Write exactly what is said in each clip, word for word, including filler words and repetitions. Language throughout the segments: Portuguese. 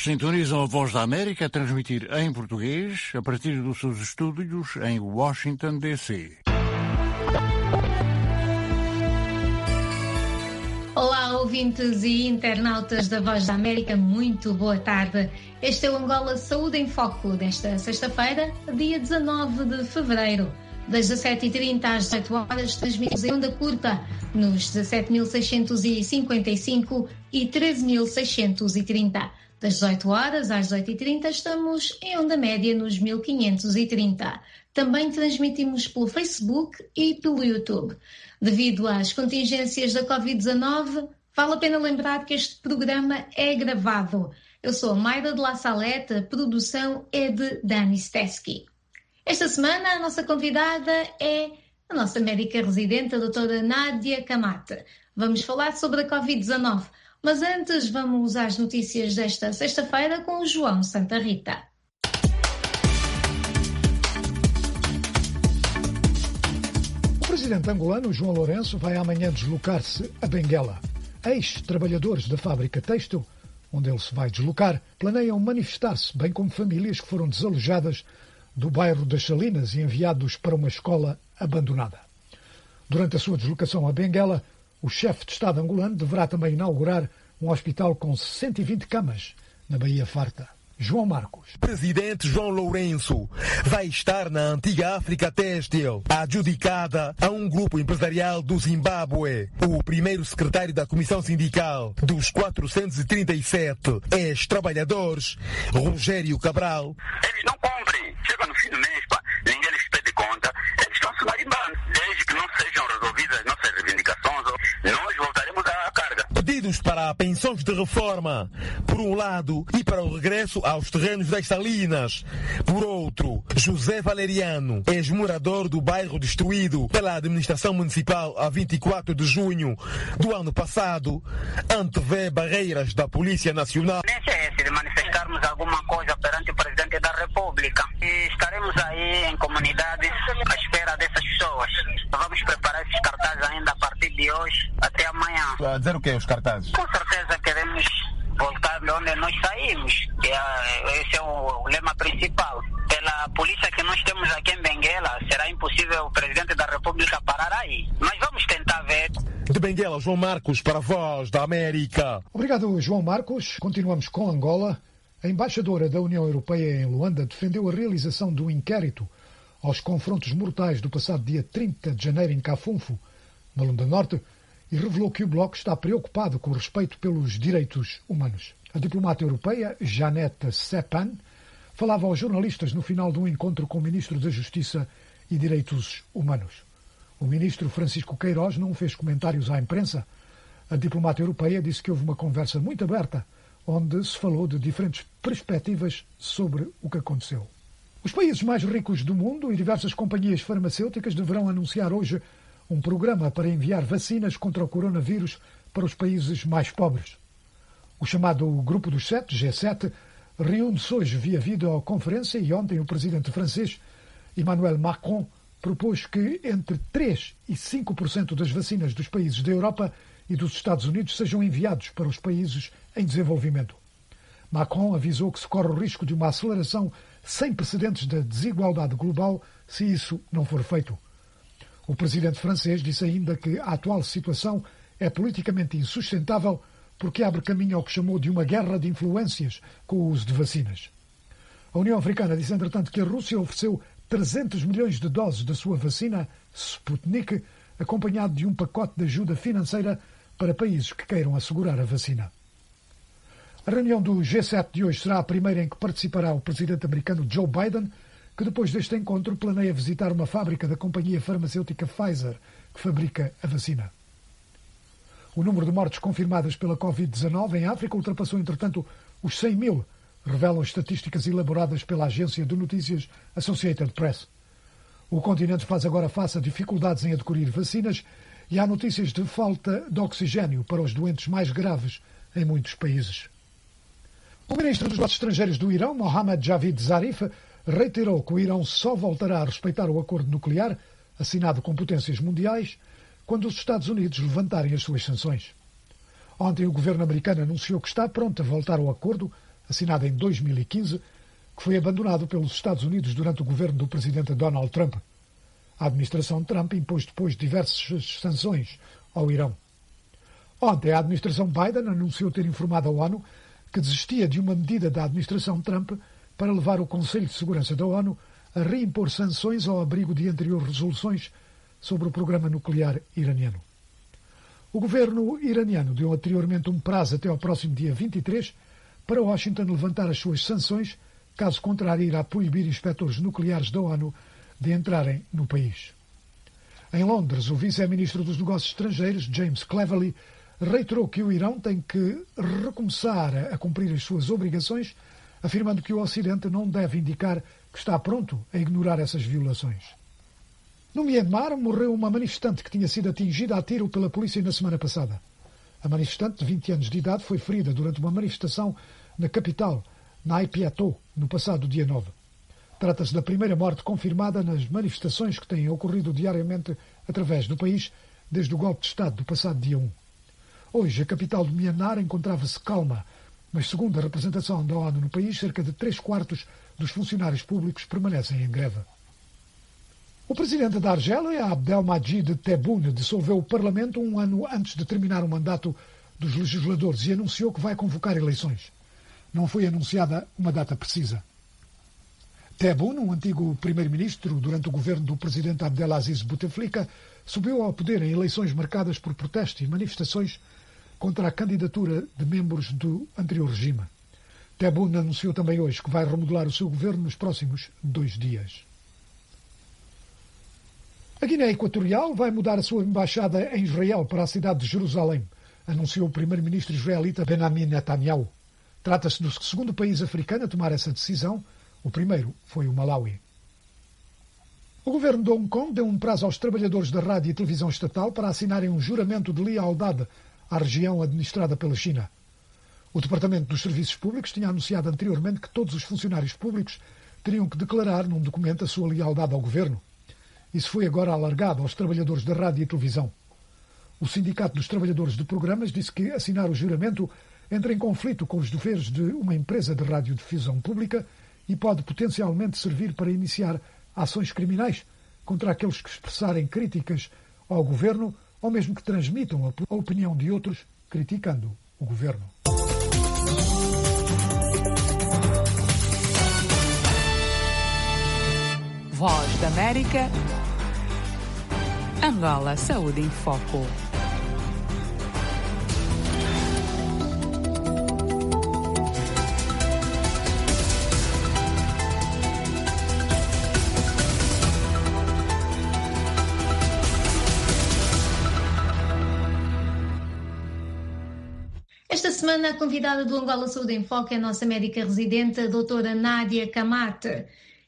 Sintonizam a Voz da América a transmitir em português a partir dos seus estúdios em Washington, D C. Olá, ouvintes e internautas da Voz da América, muito boa tarde. Este é o Angola Saúde em Foco desta sexta-feira, dia dezanove de fevereiro. Das dezassete e trinta às dezoito horas, transmitimos em onda curta nos dezassete mil seiscentos e cinquenta e cinco e treze mil seiscentos e trinta. Das dezoito horas às dezoito e trinta estamos em onda média nos mil quinhentos e trinta. Também transmitimos pelo Facebook e pelo YouTube. Devido às contingências da covid dezanove, vale a pena lembrar que este programa é gravado. Eu sou Mayra de La Salete, a produção é de Dani Stesky. Esta semana a nossa convidada é a nossa médica residente, a doutora Nádia Camate. Vamos falar sobre a covid dezanove. Mas antes, vamos às notícias desta sexta-feira com o João Santa Rita. O presidente angolano, João Lourenço, vai amanhã deslocar-se a Benguela. Ex-trabalhadores da fábrica têxtil, onde ele se vai deslocar, planeiam manifestar-se, bem como famílias que foram desalojadas do bairro das Salinas e enviados para uma escola abandonada. Durante a sua deslocação a Benguela, o chefe de Estado angolano deverá também inaugurar um hospital com cento e vinte camas na Baía Farta. João Marcos. O presidente João Lourenço vai estar na antiga África Têxtil, adjudicada a um grupo empresarial do Zimbábue. O primeiro secretário da Comissão Sindical dos quatrocentos e trinta e sete ex-trabalhadores, Rogério Cabral. Eles não cumprem. Chega no fim do mês, pá, ninguém lhes pede conta. Eles estão se marimbando. Desde que não sejam resolvidas as nossas reivindicações, nós voltaremos à carga. Pedidos para pensões de reforma, por um lado, e para o regresso aos terrenos das Salinas. Por outro, José Valeriano, ex-morador do bairro destruído pela administração municipal a vinte e quatro de junho do ano passado, antevê barreiras da Polícia Nacional. A tendência é essa, de manifestarmos alguma coisa perante o Presidente da República. E estaremos aí em comunidades à espera dessas pessoas. Vamos preparar esses cartazes ainda a partir de hoje até amanhã. A dizer o que, os cartazes? Com certeza queremos voltar de onde nós saímos. Esse é o lema principal. Pela polícia que nós temos aqui em Benguela, será impossível o Presidente da República parar aí. Mas vamos tentar ver. De Benguela, João Marcos, para a Voz da América. Obrigado, João Marcos. Continuamos com Angola. A embaixadora da União Europeia em Luanda defendeu a realização de um inquérito aos confrontos mortais do passado dia trinta de janeiro em Cafunfo, na Luanda Norte, e revelou que o Bloco está preocupado com o respeito pelos direitos humanos. A diplomata europeia, Janette Sepan, falava aos jornalistas no final de um encontro com o Ministro da Justiça e Direitos Humanos. O Ministro Francisco Queiroz não fez comentários à imprensa. A diplomata europeia disse que houve uma conversa muito aberta, onde se falou de diferentes perspectivas sobre o que aconteceu. Os países mais ricos do mundo e diversas companhias farmacêuticas deverão anunciar hoje um programa para enviar vacinas contra o coronavírus para os países mais pobres. O chamado Grupo dos Sete, G sete, reúne-se hoje via videoconferência e ontem o presidente francês, Emmanuel Macron, propôs que entre três e cinco por cento das vacinas dos países da Europa e dos Estados Unidos sejam enviados para os países em desenvolvimento. Macron avisou que se corre o risco de uma aceleração sem precedentes da desigualdade global se isso não for feito. O presidente francês disse ainda que a atual situação é politicamente insustentável porque abre caminho ao que chamou de uma guerra de influências com o uso de vacinas. A União Africana disse, entretanto, que a Rússia ofereceu trezentos milhões de doses da sua vacina Sputnik, acompanhado de um pacote de ajuda financeira para países que queiram assegurar a vacina. A reunião do G sete de hoje será a primeira em que participará o presidente americano Joe Biden, que depois deste encontro planeia visitar uma fábrica da companhia farmacêutica Pfizer, que fabrica a vacina. O número de mortes confirmadas pela covid dezanove em África ultrapassou, entretanto, os cem mil, revelam estatísticas elaboradas pela agência de notícias Associated Press. O continente faz agora face a dificuldades em adquirir vacinas e há notícias de falta de oxigênio para os doentes mais graves em muitos países. O ministro dos Negócios Estrangeiros do Irão, Mohammad Javad Zarif, reiterou que o Irão só voltará a respeitar o acordo nuclear assinado com potências mundiais quando os Estados Unidos levantarem as suas sanções. Ontem o governo americano anunciou que está pronto a voltar ao acordo assinado em dois mil e quinze, que foi abandonado pelos Estados Unidos durante o governo do presidente Donald Trump. A administração Trump impôs depois diversas sanções ao Irão. Ontem, a administração Biden anunciou ter informado a ONU que desistia de uma medida da administração Trump para levar o Conselho de Segurança da ONU a reimpor sanções ao abrigo de anteriores resoluções sobre o programa nuclear iraniano. O governo iraniano deu anteriormente um prazo até ao próximo dia vinte e três para Washington levantar as suas sanções, caso contrário irá proibir inspectores nucleares da ONU de entrarem no país. Em Londres, o vice-ministro dos Negócios Estrangeiros, James Cleverly, reiterou que o Irão tem que recomeçar a cumprir as suas obrigações, afirmando que o Ocidente não deve indicar que está pronto a ignorar essas violações. No Myanmar, morreu uma manifestante que tinha sido atingida a tiro pela polícia na semana passada. A manifestante, de vinte anos de idade, foi ferida durante uma manifestação na capital, Naypyidaw, no passado dia nove. Trata-se da primeira morte confirmada nas manifestações que têm ocorrido diariamente através do país desde o golpe de Estado do passado dia um. Hoje, a capital do Myanmar encontrava-se calma, mas segundo a representação da ONU no país, cerca de três quartos dos funcionários públicos permanecem em greve. O presidente da Argélia, Abdelmadjid Tebboune, dissolveu o Parlamento um ano antes de terminar o mandato dos legisladores e anunciou que vai convocar eleições. Não foi anunciada uma data precisa. Tebboune, um antigo primeiro-ministro durante o governo do presidente Abdelaziz Bouteflika, subiu ao poder em eleições marcadas por protestos e manifestações contra a candidatura de membros do anterior regime. Tebboune anunciou também hoje que vai remodelar o seu governo nos próximos dois dias. A Guiné Equatorial vai mudar a sua embaixada em Israel para a cidade de Jerusalém, anunciou o primeiro-ministro israelita Benjamin Netanyahu. Trata-se do segundo país africano a tomar essa decisão. O primeiro foi o Malawi. O governo de Hong Kong deu um prazo aos trabalhadores da rádio e televisão estatal para assinarem um juramento de lealdade à região administrada pela China. O Departamento dos Serviços Públicos tinha anunciado anteriormente que todos os funcionários públicos teriam que declarar num documento a sua lealdade ao governo. Isso foi agora alargado aos trabalhadores da rádio e televisão. O Sindicato dos Trabalhadores de Programas disse que assinar o juramento entra em conflito com os deveres de uma empresa de radiodifusão pública e pode potencialmente servir para iniciar ações criminais contra aqueles que expressarem críticas ao governo ou mesmo que transmitam a opinião de outros criticando o governo. Voz da América, Angola Saúde em Foco. Esta semana, a convidada do Angola Saúde em Foco é a nossa médica residente, a doutora Nádia Camate.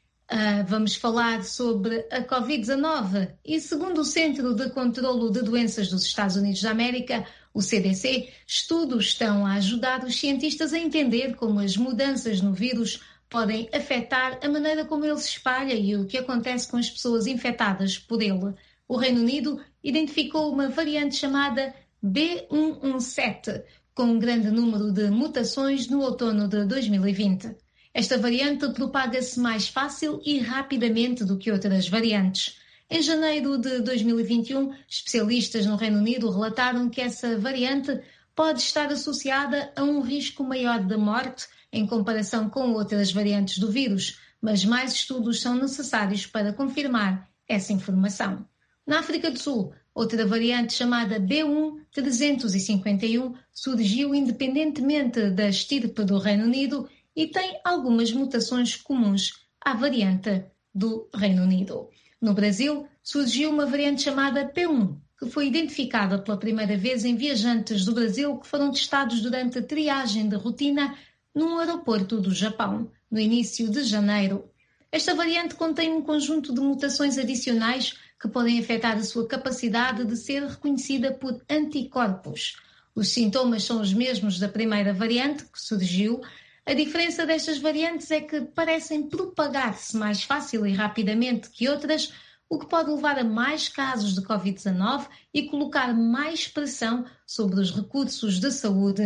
Uh, vamos falar sobre a covid dezanove e, segundo o Centro de Controlo de Doenças dos Estados Unidos da América, o C D C, estudos estão a ajudar os cientistas a entender como as mudanças no vírus podem afetar a maneira como ele se espalha e o que acontece com as pessoas infectadas por ele. O Reino Unido identificou uma variante chamada B um um sete, com um grande número de mutações no outono de dois mil e vinte. Esta variante propaga-se mais fácil e rapidamente do que outras variantes. Em janeiro de dois mil e vinte e um, especialistas no Reino Unido relataram que essa variante pode estar associada a um risco maior de morte em comparação com outras variantes do vírus, mas mais estudos são necessários para confirmar essa informação. Na África do Sul, outra variante chamada B um trezentos e cinquenta e um surgiu independentemente da estirpe do Reino Unido e tem algumas mutações comuns à variante do Reino Unido. No Brasil, surgiu uma variante chamada P um, que foi identificada pela primeira vez em viajantes do Brasil que foram testados durante a triagem de rotina num aeroporto do Japão, no início de janeiro. Esta variante contém um conjunto de mutações adicionais que podem afetar a sua capacidade de ser reconhecida por anticorpos. Os sintomas são os mesmos da primeira variante que surgiu. A diferença destas variantes é que parecem propagar-se mais fácil e rapidamente que outras, o que pode levar a mais casos de covid dezanove e colocar mais pressão sobre os recursos de saúde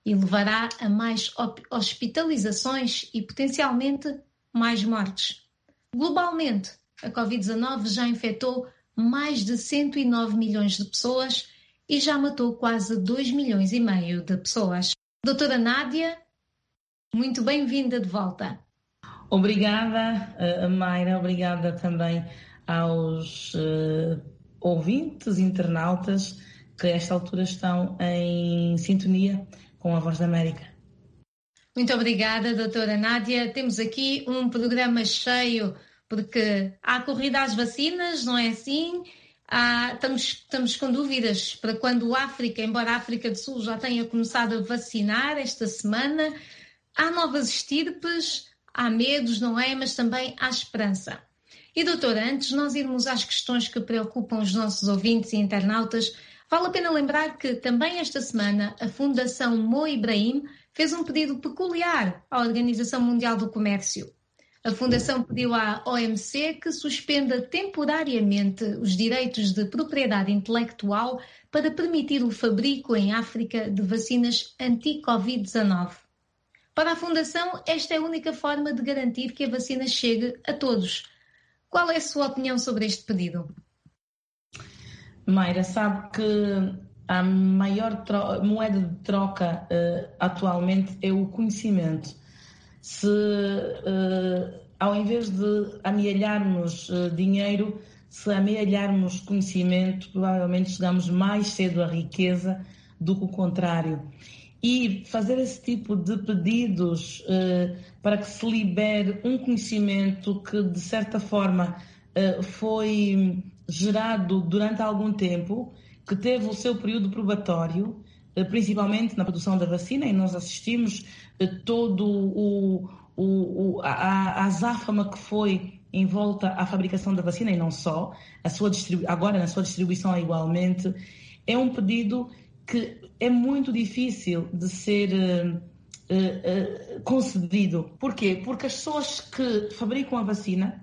e levará a mais hospitalizações e potencialmente mais mortes. Globalmente, a covid dezanove já infectou mais de cento e nove milhões de pessoas e já matou quase dois milhões e meio de pessoas. Doutora Nádia, muito bem-vinda de volta. Obrigada, Mayra, obrigada também aos uh, ouvintes, internautas, que a esta altura estão em sintonia com a Voz da América. Muito obrigada, doutora Nádia. Temos aqui um programa cheio, porque há corrida às vacinas, não é assim? Há, estamos, estamos com dúvidas para quando a África, embora a África do Sul já tenha começado a vacinar esta semana, há novas estirpes, há medos, não é? Mas também há esperança. E, doutora, antes de nós irmos às questões que preocupam os nossos ouvintes e internautas, vale a pena lembrar que também esta semana a Fundação Mo Ibrahim fez um pedido peculiar à Organização Mundial do Comércio. A Fundação pediu à O M C que suspenda temporariamente os direitos de propriedade intelectual para permitir o fabrico em África de vacinas anti-covid dezanove. Para a Fundação, esta é a única forma de garantir que a vacina chegue a todos. Qual é a sua opinião sobre este pedido? Mayra, sabe que a maior tro- moeda de troca uh, atualmente é o conhecimento. Se uh, ao invés de amealharmos uh, dinheiro, se amealharmos conhecimento, provavelmente chegamos mais cedo à riqueza do que o contrário. E fazer esse tipo de pedidos uh, para que se libere um conhecimento que, de certa forma, uh, foi gerado durante algum tempo, que teve o seu período probatório, uh, principalmente na produção da vacina, e nós assistimos uh, todo o, o, o, a, a azáfama que foi em volta à fabricação da vacina, e não só, a sua distribu- agora na sua distribuição igualmente. É um pedido que é muito difícil de ser uh, uh, uh, concedido. Porquê? Porque as pessoas que fabricam a vacina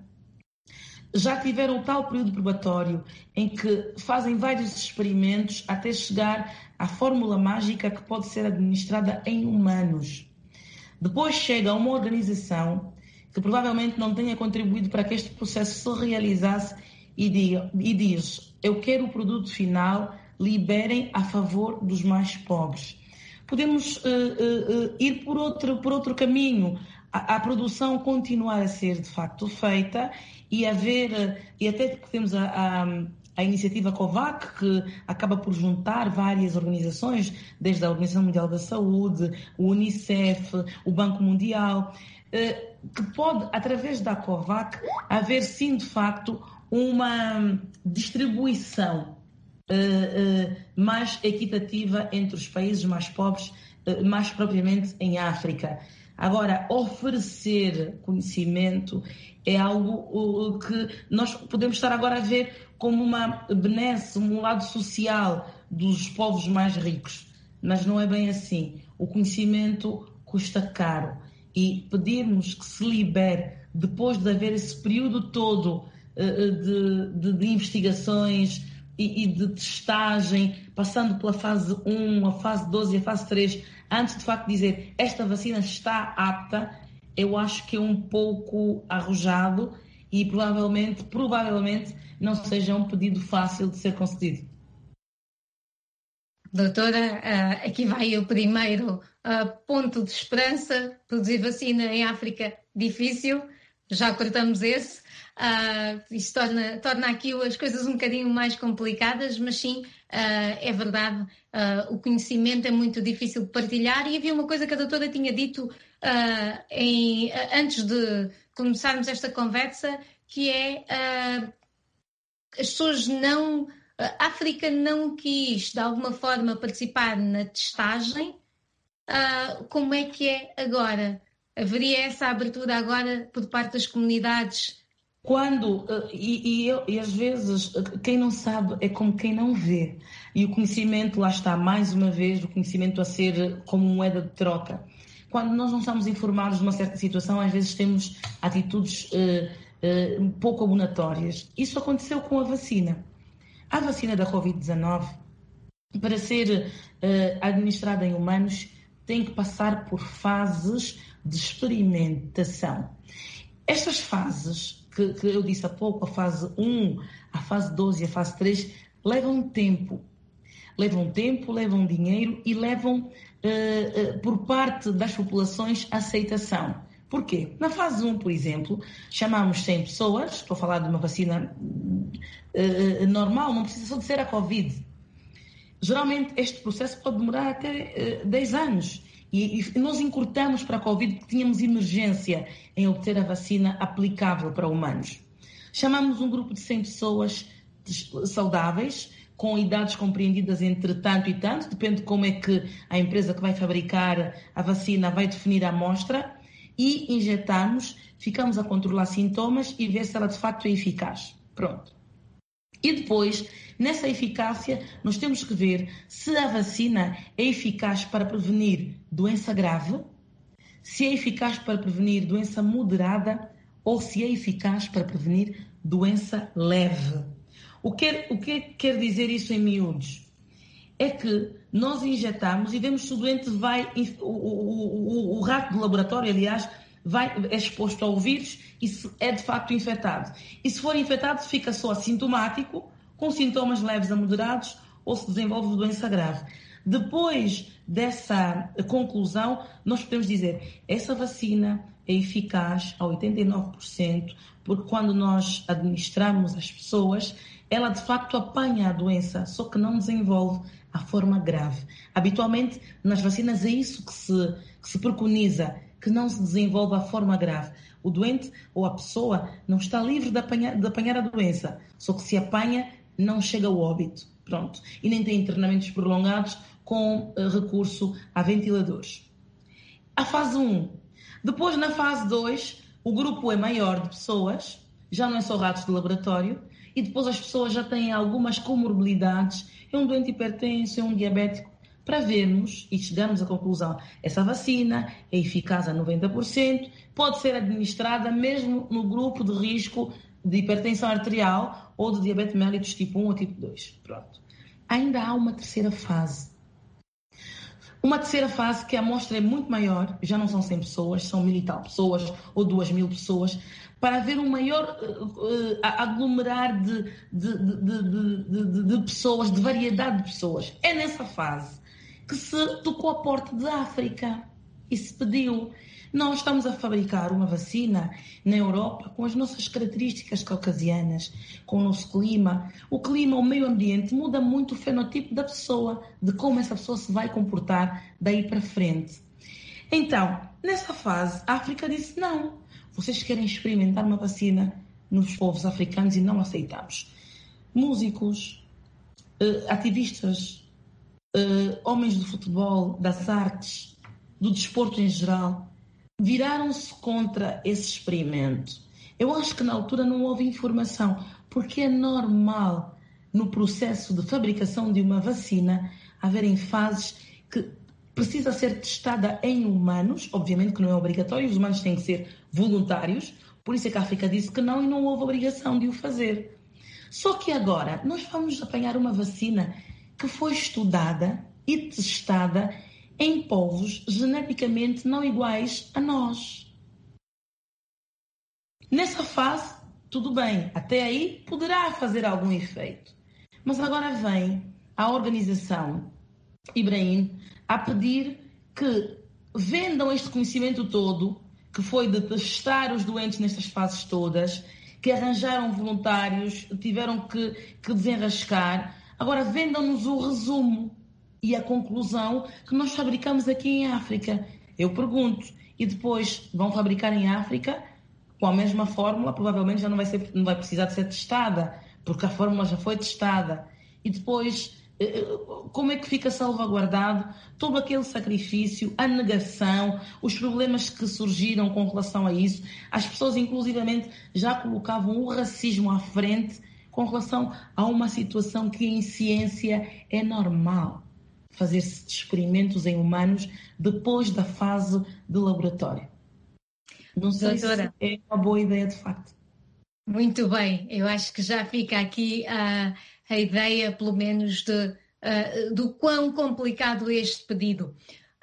já tiveram o tal período probatório em que fazem vários experimentos até chegar à fórmula mágica que pode ser administrada em humanos. Depois chega a uma organização que provavelmente não tenha contribuído para que este processo se realizasse e, diga, e diz: eu quero o produto final, liberem a favor dos mais pobres. Podemos uh, uh, uh, ir por outro, por outro caminho, a, a produção continuar a ser de facto feita e haver, uh, e até porque temos a, a, a iniciativa COVAX, que acaba por juntar várias organizações, desde a Organização Mundial da Saúde, o Unicef, o Banco Mundial, uh, que pode, através da COVAX, haver sim de facto uma distribuição Uh, uh, mais equitativa entre os países mais pobres, uh, mais propriamente em África. Agora, oferecer conhecimento é algo uh, que nós podemos estar agora a ver como uma benesse, um lado social dos povos mais ricos, mas não é bem assim. O conhecimento custa caro e pedirmos que se libere, depois de haver esse período todo uh, de, de, de investigações e de testagem, passando pela fase um, a fase doze e a fase três, antes de facto dizer esta vacina está apta, eu acho que é um pouco arrojado e provavelmente, provavelmente não seja um pedido fácil de ser concedido. Doutora, aqui vai o primeiro ponto de esperança. Produzir vacina em África, difícil, já cortamos esse. Uh, isso torna, torna aqui as coisas um bocadinho mais complicadas, mas sim, uh, é verdade, uh, o conhecimento é muito difícil de partilhar. E havia uma coisa que a doutora tinha dito uh, em, uh, antes de começarmos esta conversa, que é uh, as pessoas não, a África não quis de alguma forma participar na testagem. Uh, como é que é agora? Haveria essa abertura agora por parte das comunidades? Quando, e, e, eu, e às vezes, quem não sabe é como quem não vê. E o conhecimento, lá está, mais uma vez, o conhecimento a ser como moeda de troca. Quando nós não estamos informados de uma certa situação, às vezes temos atitudes uh, uh, pouco abonatórias. Isso aconteceu com a vacina. A vacina da covid dezanove, para ser uh, administrada em humanos, tem que passar por fases de experimentação. Estas fases, que, que eu disse há pouco, a fase um, a fase dois e a fase três, levam tempo. Levam tempo, levam dinheiro e levam, uh, uh, por parte das populações, aceitação. Por quê? Na fase um, por exemplo, chamamos cem pessoas, estou a falar de uma vacina uh, normal, não precisa só de ser a Covid. Geralmente este processo pode demorar até uh, dez anos. E, e nós encurtamos para a Covid porque tínhamos emergência em obter a vacina aplicável para humanos. Chamamos um grupo de cem pessoas saudáveis, com idades compreendidas entre tanto e tanto, depende de como é que a empresa que vai fabricar a vacina vai definir a amostra, e injetamos, ficamos a controlar sintomas e ver se ela de facto é eficaz. Pronto. E depois, nessa eficácia, nós temos que ver se a vacina é eficaz para prevenir doença grave, se é eficaz para prevenir doença moderada ou se é eficaz para prevenir doença leve. O que, o que quer dizer isso em miúdos? É que nós injetamos e vemos se o doente vai, o, o, o, o rato do laboratório, aliás, vai, é exposto ao vírus e se é de facto infectado. E se for infectado, fica só assintomático, com sintomas leves a moderados, ou se desenvolve doença grave. Depois dessa conclusão, nós podemos dizer, essa vacina é eficaz a oitenta e nove por cento, porque quando nós administramos às pessoas, ela de facto apanha a doença, só que não desenvolve a forma grave. Habitualmente, nas vacinas é isso que se, que se preconiza, que não se desenvolva a forma grave. O doente ou a pessoa não está livre de apanhar, de apanhar a doença, só que se apanha, não chega ao óbito. Pronto. E nem tem internamentos prolongados com uh, recurso a ventiladores. A fase um. Depois, na fase dois, o grupo é maior de pessoas, já não é só ratos de laboratório, e depois as pessoas já têm algumas comorbilidades, é um doente hipertenso, é um diabético, para vermos e chegarmos à conclusão, essa vacina é eficaz a noventa por cento, pode ser administrada mesmo no grupo de risco de hipertensão arterial ou de diabetes mellitus tipo um ou tipo dois. Pronto. Ainda há uma terceira fase. Uma terceira fase que a amostra é muito maior, já não são cem pessoas, são mil e tal pessoas ou duas mil pessoas, para haver um maior uh, uh, aglomerar de, de, de, de, de, de pessoas, de variedade de pessoas. É nessa fase que se tocou a porta da África e se pediu. Nós estamos a fabricar uma vacina na Europa com as nossas características caucasianas, com o nosso clima. O clima, o meio ambiente, muda muito o fenotipo da pessoa, de como essa pessoa se vai comportar daí para frente. Então, nessa fase, a África disse não. Vocês querem experimentar uma vacina nos povos africanos e não aceitamos. Músicos, eh, ativistas, eh, homens do futebol, das artes, do desporto em geral, viraram-se contra esse experimento. Eu acho que na altura não houve informação, porque é normal no processo de fabricação de uma vacina haverem fases que precisa ser testada em humanos, obviamente que não é obrigatório, os humanos têm que ser voluntários, por isso é que a África disse que não e não houve obrigação de o fazer. Só que agora nós vamos apanhar uma vacina que foi estudada e testada em povos geneticamente não iguais a nós. Nessa fase, tudo bem, até aí poderá fazer algum efeito. Mas agora vem a organização Ibrahim a pedir que vendam este conhecimento todo, que foi de testar os doentes nestas fases todas, que arranjaram voluntários, tiveram que, que desenrascar. Agora vendam-nos o resumo e a conclusão que nós fabricamos aqui em África. Eu pergunto, e depois vão fabricar em África com a mesma fórmula? Provavelmente já não vai, ser, não vai precisar de ser testada, porque a fórmula já foi testada. E depois, como é que fica salvaguardado todo aquele sacrifício, a negação, os problemas que surgiram com relação a isso? As pessoas, inclusivamente, já colocavam o racismo à frente com relação a uma situação que em ciência é normal. Fazer-se experimentos em humanos depois da fase de laboratório. Não sei Doutora, se é uma boa ideia de facto. Muito bem, eu acho que já fica aqui a, a ideia, pelo menos, de, uh, do quão complicado é este pedido.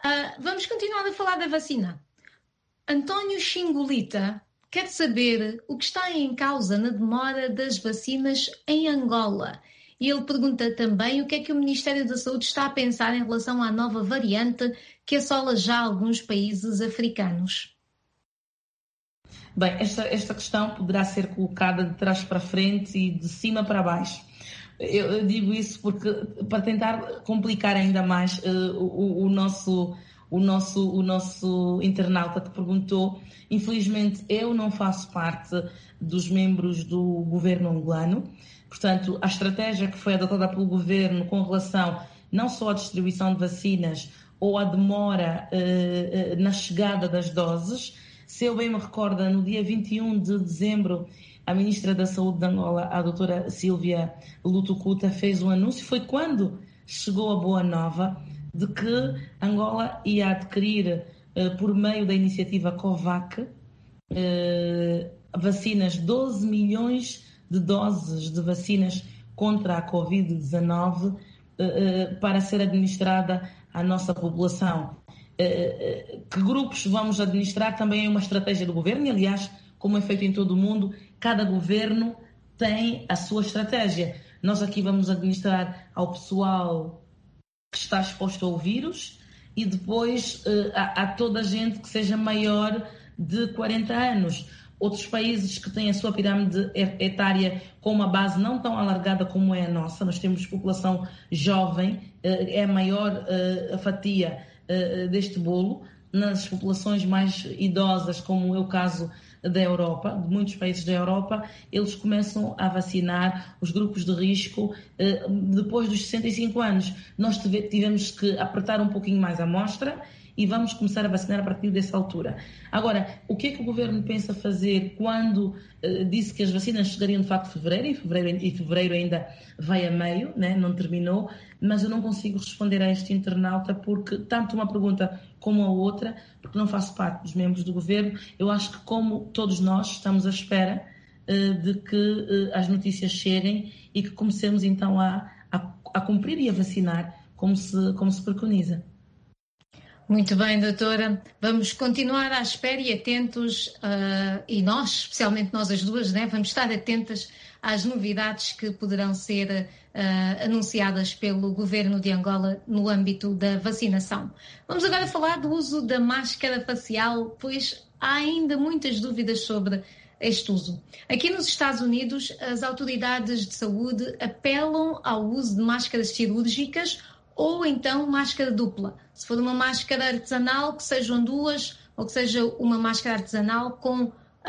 Uh, vamos continuar a falar da vacina. António Xingolita quer saber o que está em causa na demora das vacinas em Angola. E ele pergunta também o que é que o Ministério da Saúde está a pensar em relação à nova variante que assola já alguns países africanos. Bem, esta, esta questão poderá ser colocada de trás para frente e de cima para baixo. Eu, eu digo isso porque, para tentar complicar ainda mais uh, o, o, nosso, o, nosso, o nosso internauta que perguntou, infelizmente eu não faço parte dos membros do governo angolano. Portanto, a estratégia que foi adotada pelo governo com relação não só à distribuição de vacinas ou à demora uh, uh, na chegada das doses, se eu bem me recordo, no dia vinte e um de dezembro, a Ministra da Saúde de Angola, a doutora Silvia Lutucuta, fez um anúncio. Foi quando chegou a boa nova de que Angola ia adquirir, uh, por meio da iniciativa COVAC, uh, vacinas, doze milhões de doses de vacinas contra a covid dezenove uh, uh, para ser administrada à nossa população. Uh, uh, que grupos vamos administrar também é uma estratégia do governo, e aliás, como é feito em todo o mundo, cada governo tem a sua estratégia. Nós aqui vamos administrar ao pessoal que está exposto ao vírus e depois uh, a, a toda a gente que seja maior de quarenta anos. Outros países que têm a sua pirâmide etária com uma base não tão alargada como é a nossa, nós temos população jovem, é a maior a fatia deste bolo. Nas populações mais idosas, como é o caso da Europa, de muitos países da Europa, eles começam a vacinar os grupos de risco depois dos sessenta e cinco anos. Nós tivemos que apertar um pouquinho mais a amostra e vamos começar a vacinar a partir dessa altura. Agora, o que é que o governo pensa fazer quando uh, disse que as vacinas chegariam de facto em fevereiro, e fevereiro, e fevereiro ainda vai a meio, né? Não terminou, mas eu não consigo responder a este internauta porque tanto uma pergunta como a outra, porque não faço parte dos membros do governo. Eu acho que, como todos nós, estamos à espera uh, de que uh, as notícias cheguem e que comecemos então a, a, a cumprir e a vacinar como se, como se preconiza. Muito bem, doutora. Vamos continuar à espera e atentos, uh, e nós, especialmente nós as duas, né, vamos estar atentas às novidades que poderão ser uh, anunciadas pelo governo de Angola no âmbito da vacinação. Vamos agora falar do uso da máscara facial, pois há ainda muitas dúvidas sobre este uso. Aqui nos Estados Unidos, as autoridades de saúde apelam ao uso de máscaras cirúrgicas ou então máscara dupla. Se for uma máscara artesanal, que sejam duas, ou que seja uma máscara artesanal com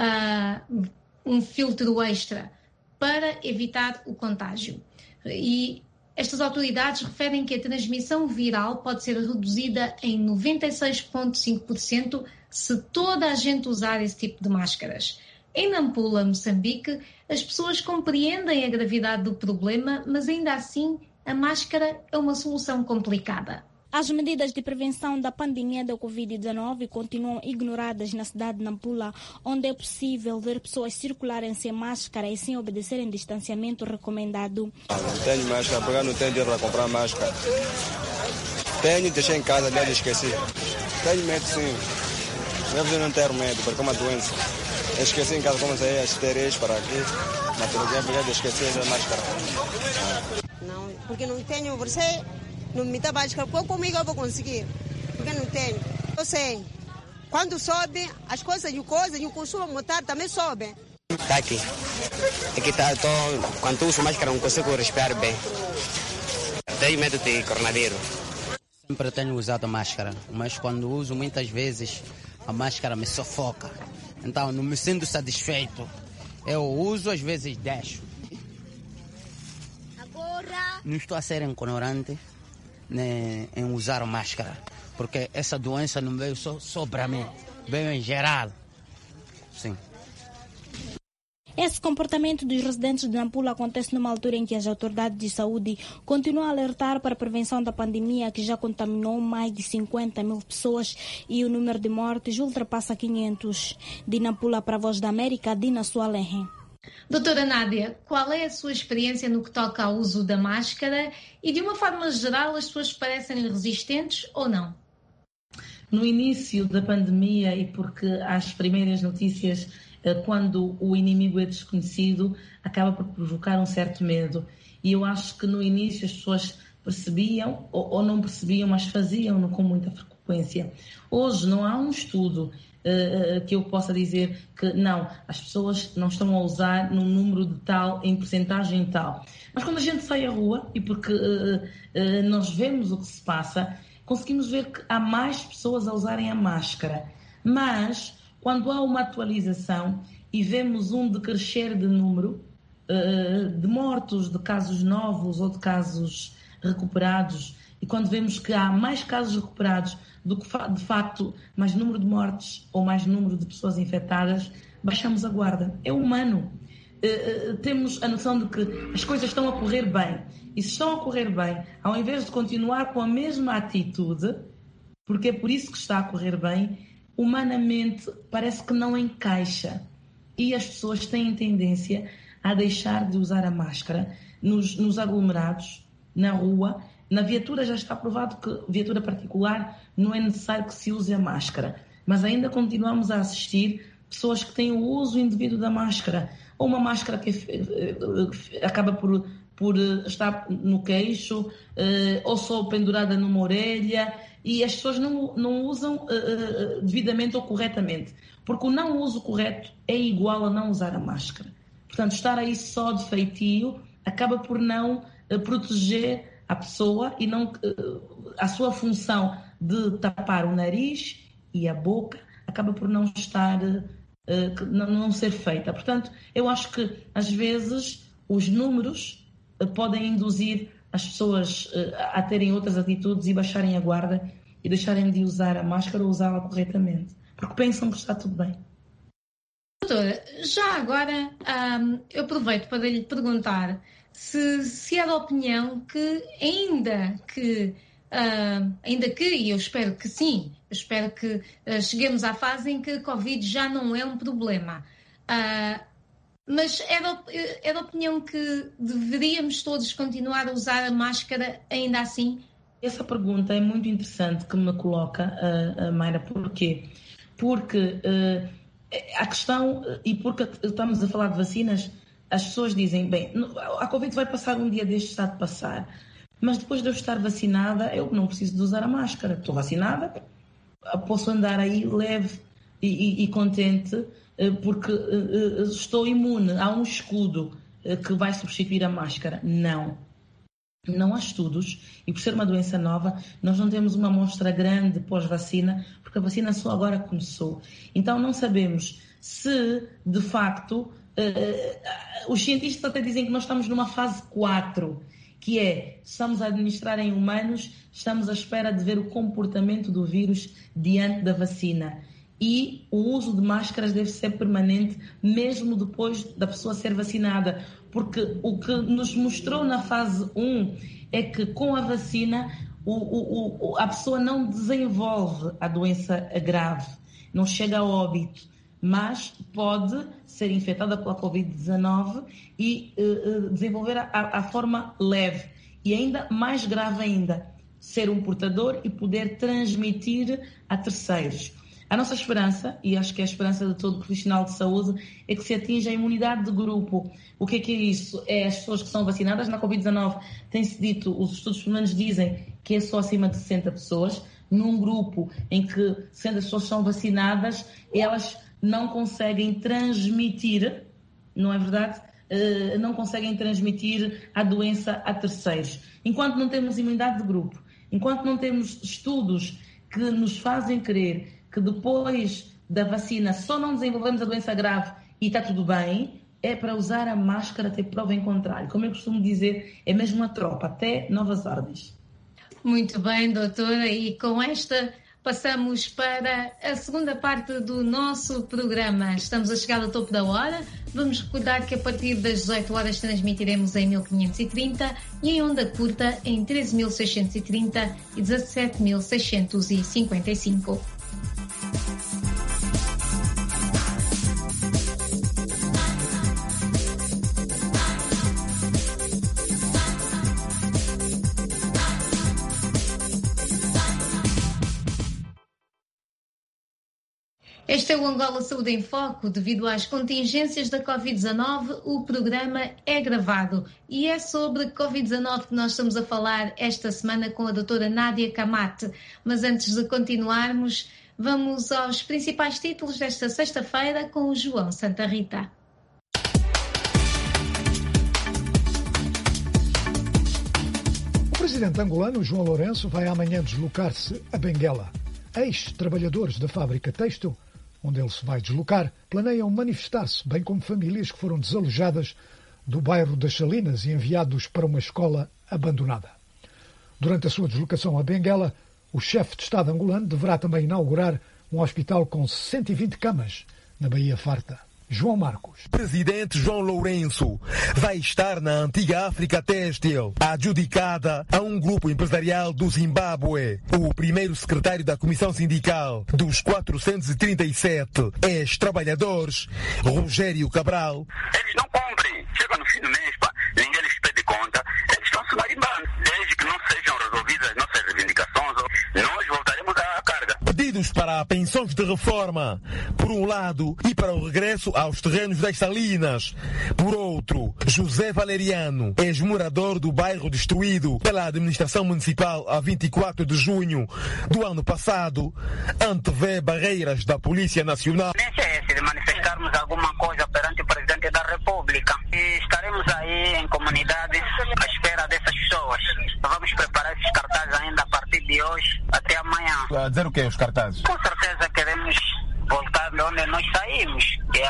uh, um filtro extra, para evitar o contágio. E estas autoridades referem que a transmissão viral pode ser reduzida em noventa e seis vírgula cinco por cento se toda a gente usar esse tipo de máscaras. Em Nampula, Moçambique, as pessoas compreendem a gravidade do problema, mas ainda assim a máscara é uma solução complicada. As medidas de prevenção da pandemia da covid dezenove continuam ignoradas na cidade de Nampula, onde é possível ver pessoas circularem sem máscara e sem obedecerem distanciamento recomendado. Não tenho máscara, porque não tenho dinheiro para comprar máscara. Tenho, deixei em casa, aliás, esqueci. Tenho medo, sim. Eu não tenho medo, porque é uma doença. Eu esqueci em casa como sair as tereias para aqui, mas por exemplo, eu esqueci a máscara. Não, porque não tenho, você não me dá máscara, comigo eu vou conseguir, porque não tenho. Eu sei, quando sobe, as coisas e o coisa e o consumo motor também sobe. Tá aqui. Aqui tá, tô, quando uso máscara não consigo respirar bem. Tenho medo de coronavírus. Sempre tenho usado máscara, mas quando uso muitas vezes a máscara me sufoca. Então não me sinto satisfeito. Eu uso, às vezes deixo. Não estou a ser ignorante, né, em usar máscara, porque essa doença não veio só, só para mim, veio em geral. Sim. Esse comportamento dos residentes de Nampula acontece numa altura em que as autoridades de saúde continuam a alertar para a prevenção da pandemia, que já contaminou mais de cinquenta mil pessoas e o número de mortes ultrapassa quinhentos. De Nampula para a Voz da América, Dina Sualenhe. Doutora Nádia, qual é a sua experiência no que toca ao uso da máscara e, de uma forma geral, as pessoas parecem resistentes ou não? no início da pandemia e porque as primeiras notícias, quando o inimigo é desconhecido, acaba por provocar um certo medo. E eu acho que no início as pessoas percebiam ou, ou não percebiam, mas faziam-no com muita frequência. Hoje não há um estudo uh, que eu possa dizer que não, as pessoas não estão a usar num número de tal, em percentagem tal. Mas quando a gente sai à rua, e porque uh, uh, nós vemos o que se passa, conseguimos ver que há mais pessoas a usarem a máscara. Mas quando há uma atualização e vemos um decrescer de número uh, de mortos, de casos novos ou de casos recuperados, e quando vemos que há mais casos recuperados do que de facto mais número de mortes ou mais número de pessoas infectadas, baixamos a guarda. É humano. Uh, uh, temos a noção de que as coisas estão a correr bem. E se estão a correr bem, ao invés de continuar com a mesma atitude, porque é por isso que está a correr bem, humanamente parece que não encaixa. E as pessoas têm tendência a deixar de usar a máscara nos, nos aglomerados, na rua. Na viatura já está provado que viatura particular não é necessário que se use a máscara. Mas ainda continuamos a assistir pessoas que têm o uso indevido da máscara. Ou uma máscara que acaba por, por estar no queixo, ou só pendurada numa orelha. E as pessoas não, não usam devidamente ou corretamente. Porque o não uso correto é igual a não usar a máscara. Portanto, estar aí só de feitio acaba por não proteger a pessoa e não a sua função de tapar o nariz e a boca acaba por não estar, não ser feita. Portanto, eu acho que às vezes os números podem induzir as pessoas a terem outras atitudes e baixarem a guarda e deixarem de usar a máscara ou usá-la corretamente, porque pensam que está tudo bem. Doutora, já agora um, eu aproveito para lhe perguntar se, se é da opinião que ainda que, uh, ainda que, e eu espero que sim, eu espero que uh, cheguemos à fase em que a Covid já não é um problema, uh, mas é da, é da opinião que deveríamos todos continuar a usar a máscara ainda assim? Essa pergunta é muito interessante que me coloca, uh, uh, Mayra, porquê? Porque uh, a questão, e porque estamos a falar de vacinas, as pessoas dizem, bem, a Covid vai passar um dia deste, está de passar, mas depois de eu estar vacinada, eu não preciso de usar a máscara. Estou vacinada, posso andar aí leve e, e, e contente, porque estou imune. Há um escudo que vai substituir a máscara. Não. Não há estudos, e por ser uma doença nova, nós não temos uma amostra grande pós-vacina, porque a vacina só agora começou. Então não sabemos se, de facto, uh, os cientistas até dizem que nós estamos numa fase quatro, que é, estamos a administrar em humanos, estamos à espera de ver o comportamento do vírus diante da vacina. E o uso de máscaras deve ser permanente, mesmo depois da pessoa ser vacinada. Porque o que nos mostrou na fase um é que com a vacina o, o, o, a pessoa não desenvolve a doença grave, não chega a óbito, mas pode ser infectada pela covid dezanove e uh, desenvolver a, a forma leve e ainda mais grave ainda, ser um portador e poder transmitir a terceiros. A nossa esperança, e acho que é a esperança de todo profissional de saúde, é que se atinja a imunidade de grupo. O que é que é isso? É as pessoas que são vacinadas na covid dezanove, tem-se dito, os estudos pelo menos dizem que é só acima de sessenta pessoas, num grupo em que, sendo as pessoas são vacinadas, elas não conseguem transmitir, não é verdade? Uh, não conseguem transmitir a doença a terceiros. Enquanto não temos imunidade de grupo, enquanto não temos estudos que nos fazem crer que depois da vacina só não desenvolvemos a doença grave e está tudo bem, é para usar a máscara até prova em contrário. Como eu costumo dizer, é mesmo uma tropa, até novas ordens. Muito bem, doutora, e com esta passamos para a segunda parte do nosso programa. Estamos a chegar ao topo da hora. Vamos recordar que a partir das dezoito horas transmitiremos em mil quinhentos e trinta e em onda curta em treze mil seiscentos e trinta e dezassete mil seiscentos e cinquenta e cinco. Este é o Angola Saúde em Foco. Devido às contingências da covid dezanove, o programa é gravado. E é sobre covid dezanove que nós estamos a falar esta semana com a doutora Nádia Camate. Mas antes de continuarmos, vamos aos principais títulos desta sexta-feira com o João Santa Rita. O presidente angolano, João Lourenço, vai amanhã deslocar-se a Benguela. Ex-trabalhadores da fábrica têxtil, onde ele se vai deslocar, planeiam manifestar-se, bem como famílias que foram desalojadas do bairro das Salinas e enviados para uma escola abandonada. Durante a sua deslocação a Benguela, o chefe de Estado angolano deverá também inaugurar um hospital com cento e vinte camas na Baía Farta. João Marcos. Presidente João Lourenço vai estar na antiga África Têxtil, adjudicada a um grupo empresarial do Zimbábue. O primeiro secretário da Comissão Sindical dos quatrocentos e trinta e sete ex-trabalhadores, Rogério Cabral. Eles não cumprem. Chega no fim do mês, pá, ninguém lhes pede conta. Eles estão se marimbando. Desde que não sejam resolvidas as nossas reivindicações, nós voltaremos à carga. Pedidos para pensões de reforma, por um lado, e para o regresso aos terrenos das Salinas. Por outro, José Valeriano, ex-morador do bairro destruído pela administração municipal a vinte e quatro de junho do ano passado, antevê barreiras da Polícia Nacional. A tendência é essa, de manifestarmos alguma coisa perante o Presidente da República. E estaremos aí em comunidades à espera dessas pessoas. Vamos preparar esses cartazes ainda a partir de hoje até amanhã. A dizer o que os cartazes? Com certeza queremos voltar de onde nós saímos.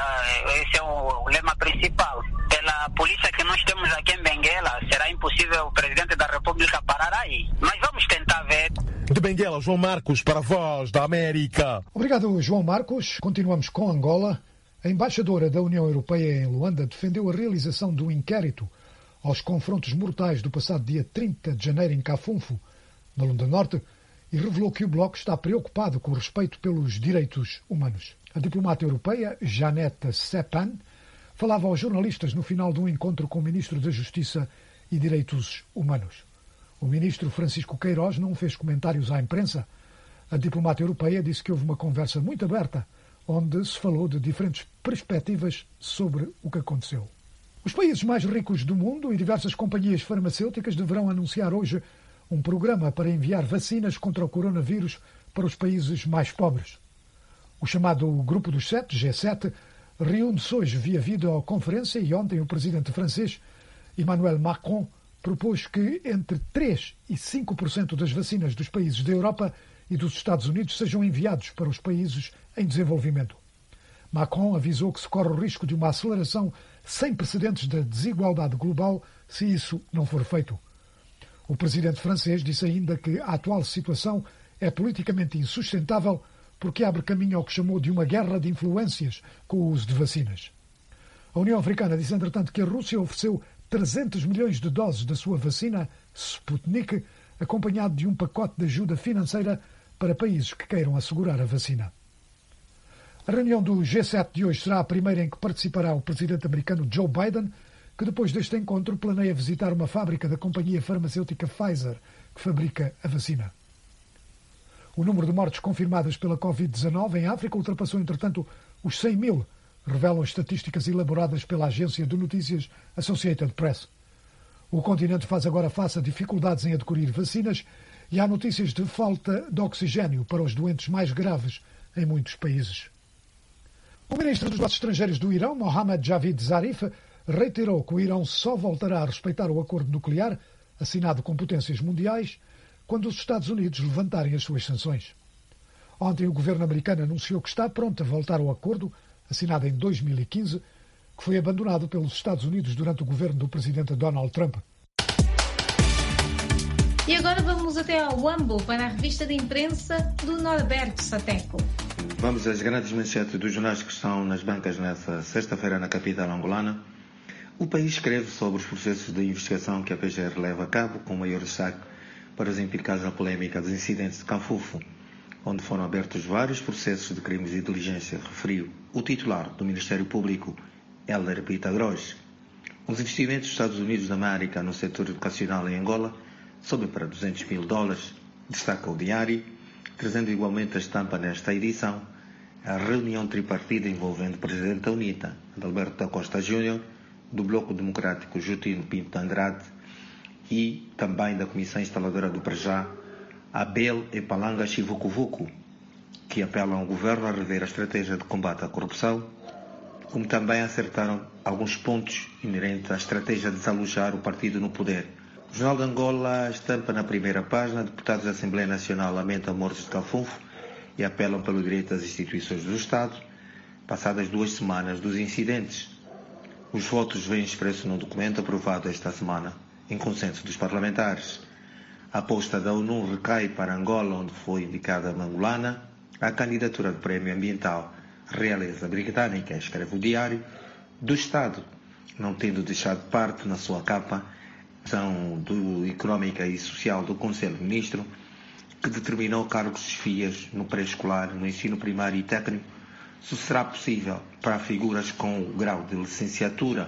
Esse é o lema principal. Pela polícia que nós temos aqui em Benguela, será impossível o Presidente da República parar aí. Mas vamos tentar ver. De Benguela, João Marcos, para a Voz da América. Obrigado, João Marcos. Continuamos com Angola. A embaixadora da União Europeia em Luanda defendeu a realização de um inquérito aos confrontos mortais do passado dia trinta de janeiro em Cafunfo, na Lunda Norte, e revelou que o Bloco está preocupado com o respeito pelos direitos humanos. A diplomata europeia, Janette Sepan, falava aos jornalistas no final de um encontro com o Ministro da Justiça e Direitos Humanos. O Ministro Francisco Queiroz não fez comentários à imprensa. A diplomata europeia disse que houve uma conversa muito aberta, onde se falou de diferentes perspectivas sobre o que aconteceu. Os países mais ricos do mundo e diversas companhias farmacêuticas deverão anunciar hoje um programa para enviar vacinas contra o coronavírus para os países mais pobres. O chamado Grupo dos Sete, G sete, reúne-se hoje via videoconferência e ontem o presidente francês, Emmanuel Macron, propôs que entre três e cinco por cento das vacinas dos países da Europa e dos Estados Unidos sejam enviados para os países em desenvolvimento. Macron avisou que se corre o risco de uma aceleração sem precedentes da desigualdade global se isso não for feito. O presidente francês disse ainda que a atual situação é politicamente insustentável porque abre caminho ao que chamou de uma guerra de influências com o uso de vacinas. A União Africana disse, entretanto, que a Rússia ofereceu trezentos milhões de doses da sua vacina Sputnik, acompanhado de um pacote de ajuda financeira para países que queiram assegurar a vacina. A reunião do G sete de hoje será a primeira em que participará o presidente americano Joe Biden, que depois deste encontro planeia visitar uma fábrica da companhia farmacêutica Pfizer, que fabrica a vacina. O número de mortes confirmadas pela covid dezanove em África ultrapassou, entretanto, os cem mil, revelam estatísticas elaboradas pela agência de notícias Associated Press. O continente faz agora face a dificuldades em adquirir vacinas e há notícias de falta de oxigênio para os doentes mais graves em muitos países. O ministro dos Negócios Estrangeiros do Irão, Mohammad Javad Zarif, reiterou que o Irão só voltará a respeitar o acordo nuclear assinado com potências mundiais quando os Estados Unidos levantarem as suas sanções. Ontem o governo americano anunciou que está pronto a voltar ao acordo assinado em dois mil e quinze, que foi abandonado pelos Estados Unidos durante o governo do presidente Donald Trump. E agora vamos até ao Huambo para a revista de imprensa do Norberto Sateco. Vamos às grandes manchetes dos jornais que estão nas bancas nesta sexta-feira na capital angolana. O país escreve sobre os processos de investigação que a P G R leva a cabo, com maior destaque para os implicados na polémica dos incidentes de Canfufo, onde foram abertos vários processos de crimes de inteligência, referiu o titular do Ministério Público, Hélder Pitagros. Os investimentos dos Estados Unidos da América no setor educacional em Angola sobem para duzentos mil dólares, destaca o diário, trazendo igualmente a estampa nesta edição, a reunião tripartida envolvendo o presidente da UNITA, Adalberto da Costa Júnior, do Bloco Democrático Justino Pinto de Andrade e também da Comissão Instaladora do Prejá, Abel e Palanga Chivucuvuco, que apelam ao governo a rever a estratégia de combate à corrupção, como também acertaram alguns pontos inerentes à estratégia de desalojar o partido no poder. O Jornal de Angola estampa na primeira página: deputados da Assembleia Nacional lamentam mortes de Cafunfo e apelam pelo direito das instituições do Estado, passadas duas semanas dos incidentes. Os votos vêm expressos num documento aprovado esta semana, em consenso dos parlamentares. A aposta da ONU recai para Angola, onde foi indicada a Mangolana a candidatura do Prémio Ambiental Realeza Britânica, escreve o Diário, do Estado, não tendo deixado parte na sua capa a ação do Económica e Social do Conselho de Ministros, que determinou cargos de chefias no pré-escolar, no ensino primário e técnico, se será possível para figuras com o grau de licenciatura.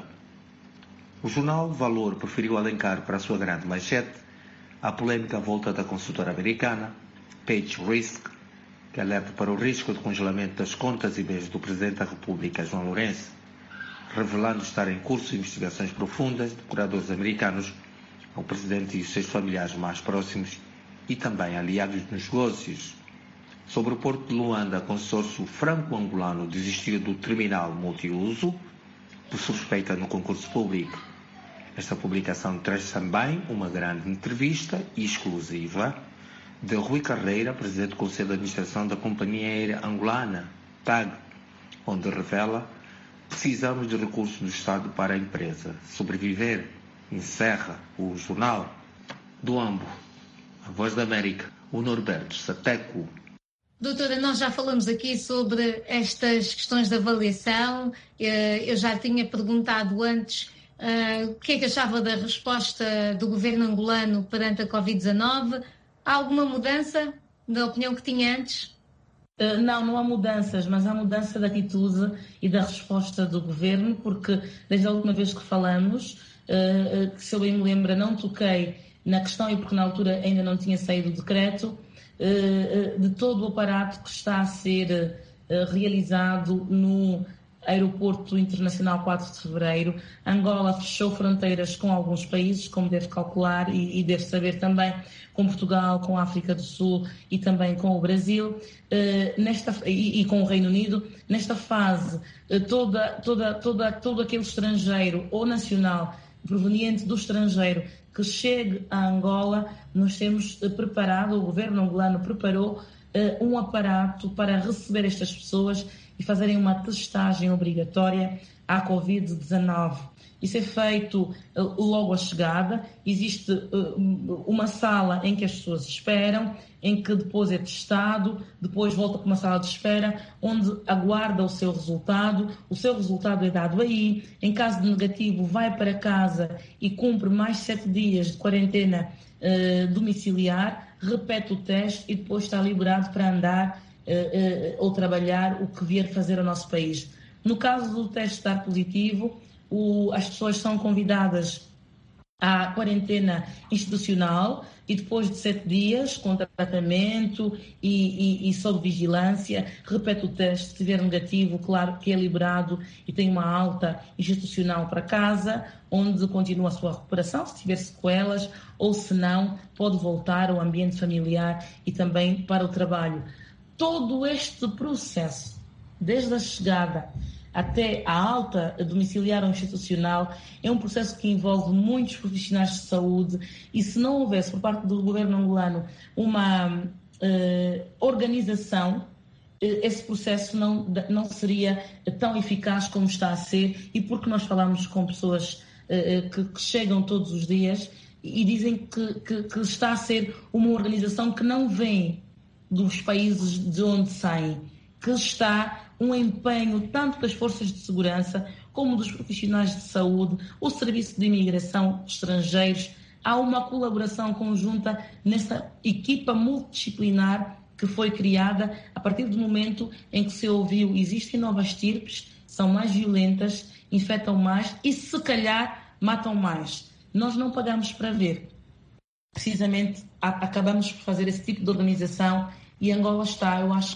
O jornal Valor preferiu alencar para a sua grande manchete a polêmica volta da consultora americana Page Risk, que alerta para o risco de congelamento das contas e bens do Presidente da República, João Lourenço, revelando estar em curso investigações profundas de curadores americanos ao Presidente e os seus familiares mais próximos e também aliados nos negócios. Sobre o Porto de Luanda, consórcio franco-angolano desistiu do terminal multiuso por suspeita no concurso público. Esta publicação traz também uma grande entrevista exclusiva de Rui Carreira, presidente do Conselho de Administração da Companhia Aérea Angolana, T A G, onde revela: precisamos de recursos do Estado para a empresa sobreviver. Encerra o jornal. Do Ambo, a Voz da América, o Norberto Sateco. Doutora, nós já falamos aqui sobre estas questões de avaliação. Eu já tinha perguntado antes uh, o que é que achava da resposta do governo angolano perante a covid dezanove. Há alguma mudança da opinião que tinha antes? Uh, não, não há mudanças, mas há mudança da atitude e da resposta do governo, porque desde a última vez que falamos, uh, uh, que se eu bem me lembro, não toquei na questão, e porque na altura ainda não tinha saído o decreto, de todo o aparato que está a ser realizado no Aeroporto Internacional quatro de Fevereiro. Angola fechou fronteiras com alguns países, como deve calcular e deve saber também, com Portugal, com a África do Sul e também com o Brasil, nesta, e, e com o Reino Unido. Nesta fase, toda, toda, toda, todo aquele estrangeiro ou nacional proveniente do estrangeiro que chegue a Angola, nós temos preparado, o governo angolano preparou uh, um aparato para receber estas pessoas e fazerem uma testagem obrigatória à covid dezanove. Isso é feito uh, logo à chegada. Existe uh, uma sala em que as pessoas esperam, em que depois é testado, depois volta para uma sala de espera, onde aguarda o seu resultado. O seu resultado é dado aí. Em caso de negativo, vai para casa e cumpre mais sete dias de quarentena uh, domiciliar, repete o teste e depois está liberado para andar uh, uh, ou trabalhar o que vier fazer ao nosso país. No caso do teste estar positivo, o, as pessoas são convidadas à quarentena institucional e depois de sete dias, com tratamento e, e, e sob vigilância, repete o teste. Se estiver negativo, claro que é liberado e tem uma alta institucional para casa, onde continua a sua recuperação, se tiver sequelas, ou se não, pode voltar ao ambiente familiar e também para o trabalho. Todo este processo, desde a chegada até a alta domiciliar ou institucional, é um processo que envolve muitos profissionais de saúde, e se não houvesse por parte do governo angolano uma uh, organização, esse processo não, não seria tão eficaz como está a ser. E porque nós falamos com pessoas uh, que, que chegam todos os dias e dizem que, que, que está a ser uma organização que não vem dos países de onde saem, que está um empenho tanto das forças de segurança como dos profissionais de saúde, o Serviço de Imigração Estrangeiros. Há uma colaboração conjunta nessa equipa multidisciplinar que foi criada a partir do momento em que se ouviu: existem novas estirpes, são mais violentas, infectam mais e, se calhar, matam mais. Nós não pagamos para ver. Precisamente, a, acabamos por fazer esse tipo de organização, e Angola está, eu acho que,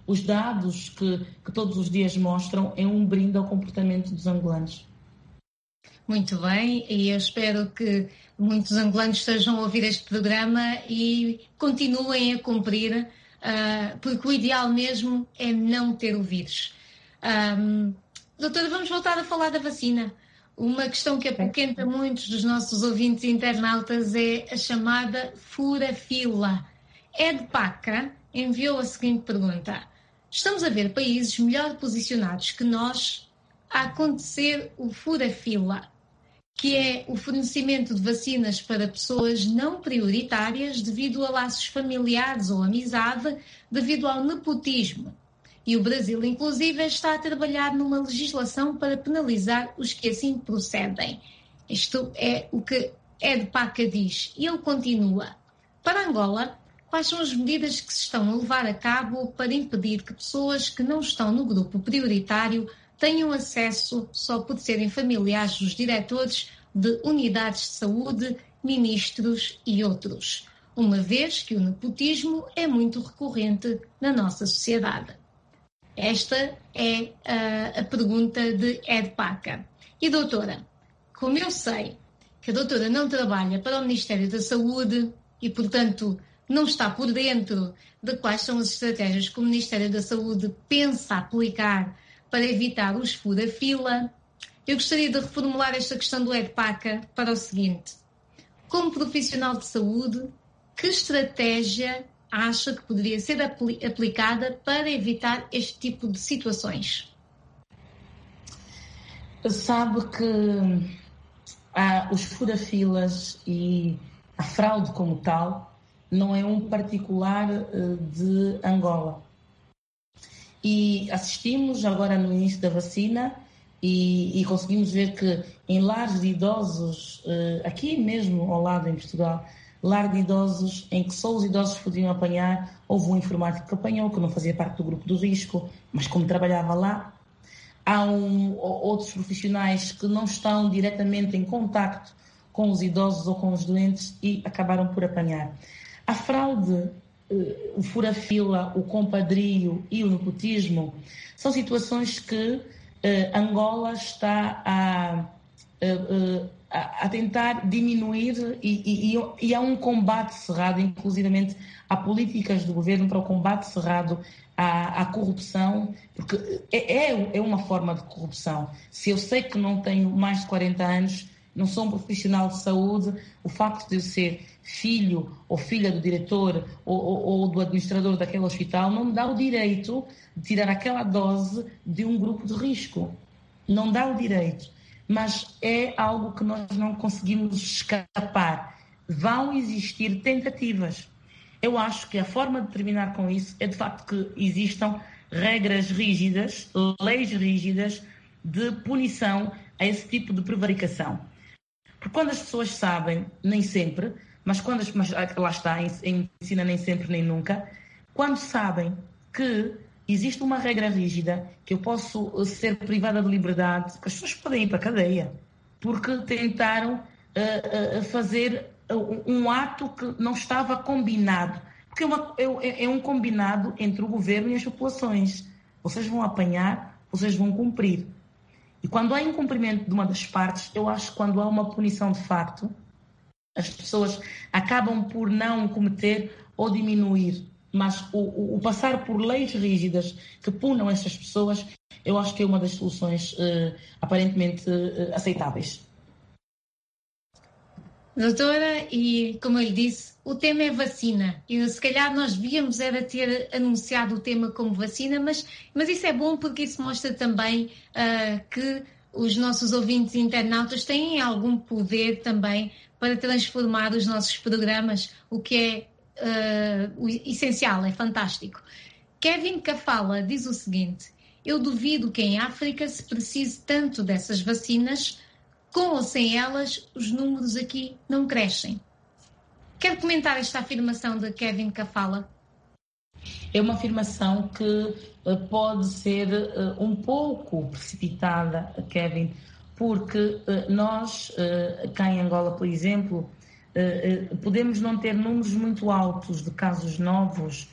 os dados que, que todos os dias mostram é um brinde ao comportamento dos angolanos. Muito bem, e eu espero que muitos angolanos estejam a ouvir este programa e continuem a cumprir, uh, porque o ideal mesmo é não ter o vírus. Um, doutora, vamos voltar a falar da vacina. Uma questão que apoquenta muitos dos nossos ouvintes e internautas é a chamada fura-fila. Edpaca enviou a seguinte pergunta: estamos a ver países melhor posicionados que nós a acontecer o fura-fila, que é o fornecimento de vacinas para pessoas não prioritárias devido a laços familiares ou amizade, devido ao nepotismo. E o Brasil, inclusive, está a trabalhar numa legislação para penalizar os que assim procedem. Isto é o que Edpaca diz. E ele continua: para Angola, quais são as medidas que se estão a levar a cabo para impedir que pessoas que não estão no grupo prioritário tenham acesso só por serem familiares dos diretores de unidades de saúde, ministros e outros, uma vez que o nepotismo é muito recorrente na nossa sociedade? Esta é a, a pergunta de Edpaca. E doutora, como eu sei que a doutora não trabalha para o Ministério da Saúde e, portanto, não está por dentro de quais são as estratégias que o Ministério da Saúde pensa aplicar para evitar os fura-fila, eu gostaria de reformular esta questão do Edpaca para o seguinte: como profissional de saúde, que estratégia acha que poderia ser apl- aplicada para evitar este tipo de situações? Sabe que há os fura-filas e a fraude como tal não é um particular de Angola. E assistimos agora no início da vacina e, e conseguimos ver que em lares de idosos, aqui mesmo ao lado em Portugal, lar de idosos em que só os idosos podiam apanhar, houve um informático que apanhou, que não fazia parte do grupo do risco, mas como trabalhava lá. Há um, outros profissionais que não estão diretamente em contacto com os idosos ou com os doentes e acabaram por apanhar. A fraude, o fura-fila, o compadrio e o nepotismo são situações que eh, Angola está a, a, a tentar diminuir e, e, e há um combate cerrado, inclusivamente há políticas do governo para o combate cerrado à, à corrupção, porque é, é, é uma forma de corrupção. Se eu sei que não tenho mais de quarenta anos, não sou um profissional de saúde, o facto de eu ser filho ou filha do diretor ou, ou, ou do administrador daquele hospital não me dá o direito de tirar aquela dose de um grupo de risco. Não dá o direito. Mas é algo que nós não conseguimos escapar. Vão existir tentativas. Eu acho que a forma de terminar com isso é, de facto, que existam regras rígidas, leis rígidas de punição a esse tipo de prevaricação. Porque quando as pessoas sabem, nem sempre, mas quando as, mas lá está, em, em medicina nem sempre nem nunca, quando sabem que existe uma regra rígida, que eu posso ser privada de liberdade, que as pessoas podem ir para a cadeia, porque tentaram uh, uh, fazer um, um ato que não estava combinado. Porque é, uma, é, é um combinado entre o governo e as populações. Vocês vão apanhar, vocês vão cumprir. E quando há incumprimento de uma das partes, eu acho que quando há uma punição de facto, as pessoas acabam por não cometer ou diminuir. Mas o, o, o passar por leis rígidas que punam essas pessoas, eu acho que é uma das soluções uh, aparentemente uh, aceitáveis. Doutora, e como eu lhe disse, o tema é vacina. E se calhar nós devíamos era ter anunciado o tema como vacina, mas, mas isso é bom porque isso mostra também uh, que os nossos ouvintes e internautas têm algum poder também para transformar os nossos programas, o que é uh, o essencial, é fantástico. Kevin Cafala diz o seguinte: eu duvido que em África se precise tanto dessas vacinas. Com ou sem elas, os números aqui não crescem. Quer comentar esta afirmação de Kevin Cafala? É uma afirmação que uh, pode ser uh, um pouco precipitada, Kevin, porque uh, nós, uh, cá em Angola, por exemplo, uh, uh, podemos não ter números muito altos de casos novos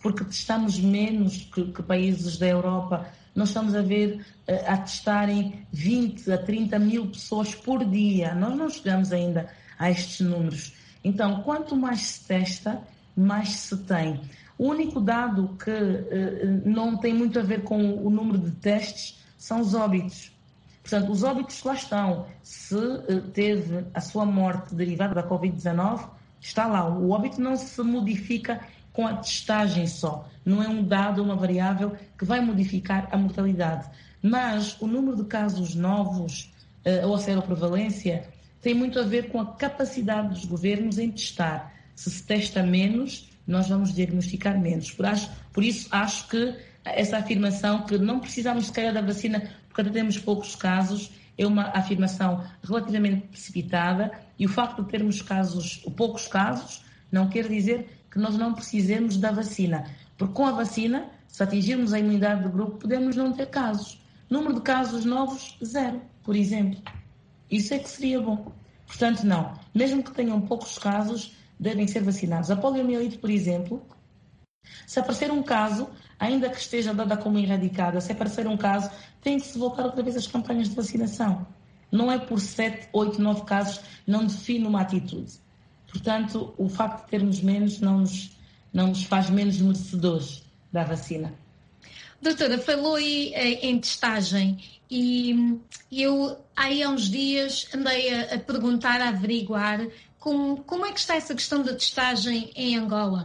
porque testamos menos que, que países da Europa. Nós estamos a ver a testarem vinte a trinta mil pessoas por dia. Nós não chegamos ainda a estes números. Então, quanto mais se testa, mais se tem. O único dado que eh, não tem muito a ver com o número de testes são os óbitos. Portanto, os óbitos lá estão. Se eh, teve a sua morte derivada da covid dezanove, está lá. O óbito não se modifica com a testagem só. Não é um dado, uma variável que vai modificar a mortalidade. Mas o número de casos novos uh, ou a seroprevalência tem muito a ver com a capacidade dos governos em testar. Se se testa menos, nós vamos diagnosticar menos. Por, acho, por isso, acho que essa afirmação que não precisamos sequer da vacina porque até temos poucos casos é uma afirmação relativamente precipitada, e o facto de termos casos, poucos casos não quer dizer que nós não precisemos da vacina, porque com a vacina, se atingirmos a imunidade de grupo, podemos não ter casos. Número de casos novos, zero, por exemplo. Isso é que seria bom. Portanto, não. Mesmo que tenham poucos casos, devem ser vacinados. A poliomielite, por exemplo, se aparecer um caso, ainda que esteja dada como erradicada, se aparecer um caso, tem que se voltar outra vez às campanhas de vacinação. Não é por sete, oito, nove casos, não define uma atitude. Portanto, o facto de termos menos não nos, não nos faz menos merecedores da vacina. Doutora, falou aí em testagem e eu aí há uns dias andei a, a perguntar, a averiguar como, como é que está essa questão da testagem em Angola.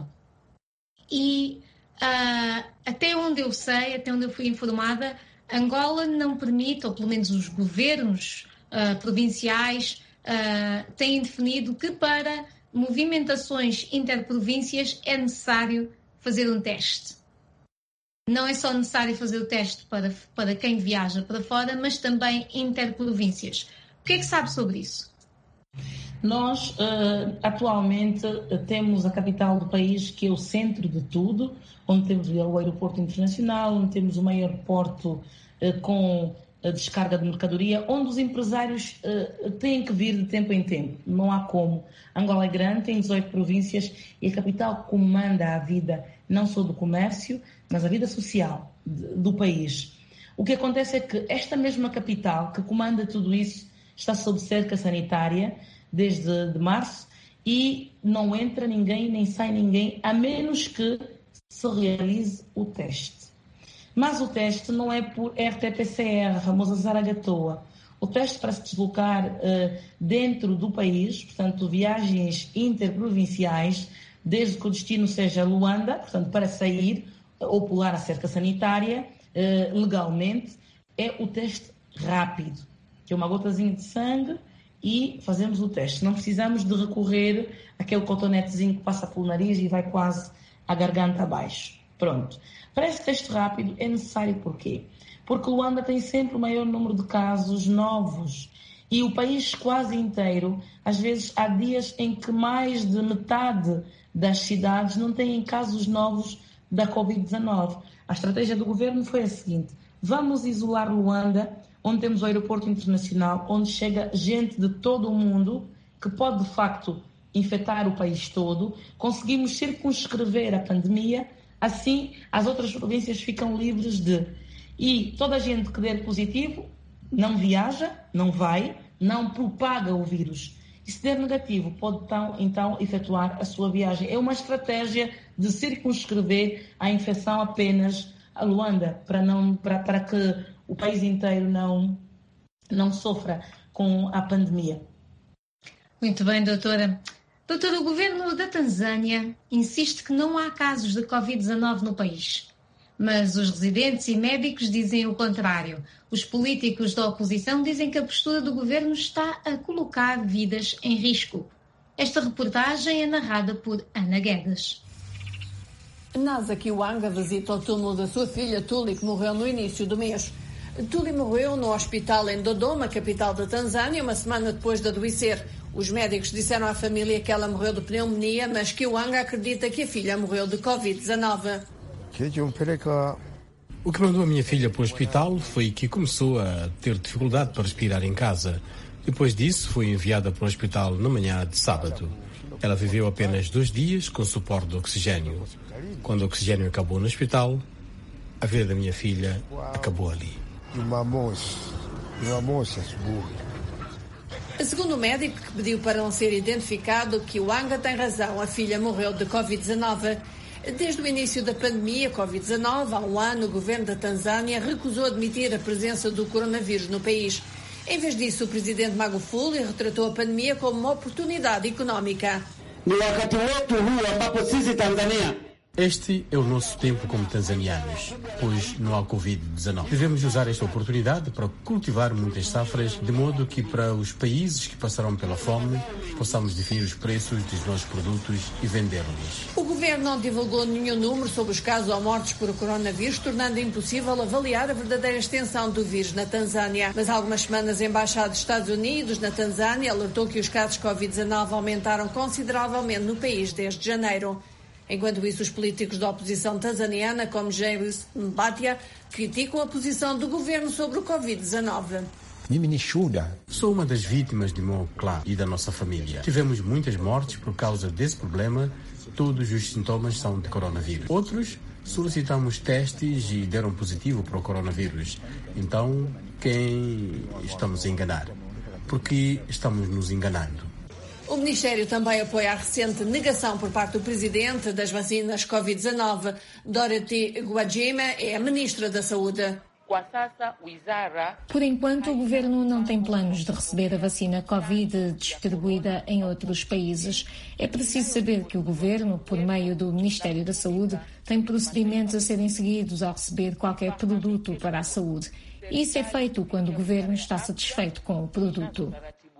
E uh, até onde eu sei, até onde eu fui informada, Angola não permite, ou pelo menos os governos uh, provinciais uh, têm definido que para movimentações interprovíncias é necessário fazer um teste. Não é só necessário fazer o teste para, para quem viaja para fora, mas também interprovíncias. O que é que sabe sobre isso? Nós, uh, atualmente, uh, temos a capital do país, que é o centro de tudo, onde temos o aeroporto internacional, onde temos o maior porto uh, com a descarga de mercadoria, onde os empresários uh, têm que vir de tempo em tempo. Não há como. Angola é grande, tem dezoito províncias e a capital comanda a vida, não só do comércio, mas a vida social de, do país. O que acontece é que esta mesma capital, que comanda tudo isso, está sob cerca sanitária desde de março e não entra ninguém, nem sai ninguém, a menos que se realize o teste. Mas o teste não é por R T P C R, a famosa Zaragatoa. O teste para se deslocar uh, dentro do país, portanto, viagens interprovinciais, desde que o destino seja Luanda, portanto, para sair ou pular a cerca sanitária, uh, legalmente, é o teste rápido, que é uma gotazinha de sangue e fazemos o teste. Não precisamos de recorrer àquele cotonetezinho que passa pelo nariz e vai quase à garganta abaixo. Pronto. Para esse teste rápido é necessário porquê? Porque Luanda tem sempre o maior número de casos novos e o país quase inteiro, às vezes há dias em que mais de metade das cidades não têm casos novos da covid dezanove. A estratégia do governo foi a seguinte: vamos isolar Luanda, onde temos o aeroporto internacional, onde chega gente de todo o mundo que pode de facto infectar o país todo, conseguimos circunscrever a pandemia. Assim, as outras províncias ficam livres de... E toda a gente que der positivo não viaja, não vai, não propaga o vírus. E se der negativo, pode então, então efetuar a sua viagem. É uma estratégia de circunscrever a infecção apenas a Luanda, para, não, para, para que o país inteiro não, não sofra com a pandemia. Muito bem, doutora. Doutora, o governo da Tanzânia insiste que não há casos de covid dezanove no país. Mas os residentes e médicos dizem o contrário. Os políticos da oposição dizem que a postura do governo está a colocar vidas em risco. Esta reportagem é narrada por Ana Guedes. Nasa Kiwanga visita o túmulo da sua filha Tuli, que morreu no início do mês. Tuli morreu no hospital em Dodoma, capital da Tanzânia, uma semana depois de adoecer. Os médicos disseram à família que ela morreu de pneumonia, mas Kiwanga acredita que a filha morreu de covid dezanove. O que mandou a minha filha para o hospital foi que começou a ter dificuldade para respirar em casa. Depois disso, foi enviada para o hospital na manhã de sábado. Ela viveu apenas dois dias com suporte de oxigênio. Quando o oxigênio acabou no hospital, a vida da minha filha acabou ali. Segundo o médico, que pediu para não ser identificado, Kiwanga tem razão. A filha morreu de covid dezenove. Desde o início da pandemia covid dezenove, há um ano, o governo da Tanzânia recusou admitir a presença do coronavírus no país. Em vez disso, o presidente Magufuli retratou a pandemia como uma oportunidade económica. Este é o nosso tempo como tanzanianos, pois não há covid dezenove. Devemos usar esta oportunidade para cultivar muitas safras, de modo que para os países que passarão pela fome, possamos definir os preços dos nossos produtos e vendê-los. O governo não divulgou nenhum número sobre os casos ou mortes por coronavírus, tornando impossível avaliar a verdadeira extensão do vírus na Tanzânia. Mas há algumas semanas, a Embaixada dos Estados Unidos na Tanzânia alertou que os casos covid dezenove aumentaram consideravelmente no país desde janeiro. Enquanto isso, os políticos da oposição tanzaniana, como James Mbatia, criticam a posição do governo sobre o covid dezenove. Sou uma das vítimas de meu clã e da nossa família. Tivemos muitas mortes por causa desse problema. Todos os sintomas são de coronavírus. Outros solicitamos testes e deram positivo para o coronavírus. Então, quem estamos a enganar? Porque estamos nos enganando. O Ministério também apoia a recente negação por parte do Presidente das vacinas covid dezenove. Dorothy Gwajima é a Ministra da Saúde. Por enquanto, o Governo não tem planos de receber a vacina Covid distribuída em outros países. É preciso saber que o Governo, por meio do Ministério da Saúde, tem procedimentos a serem seguidos ao receber qualquer produto para a saúde. E isso é feito quando o Governo está satisfeito com o produto.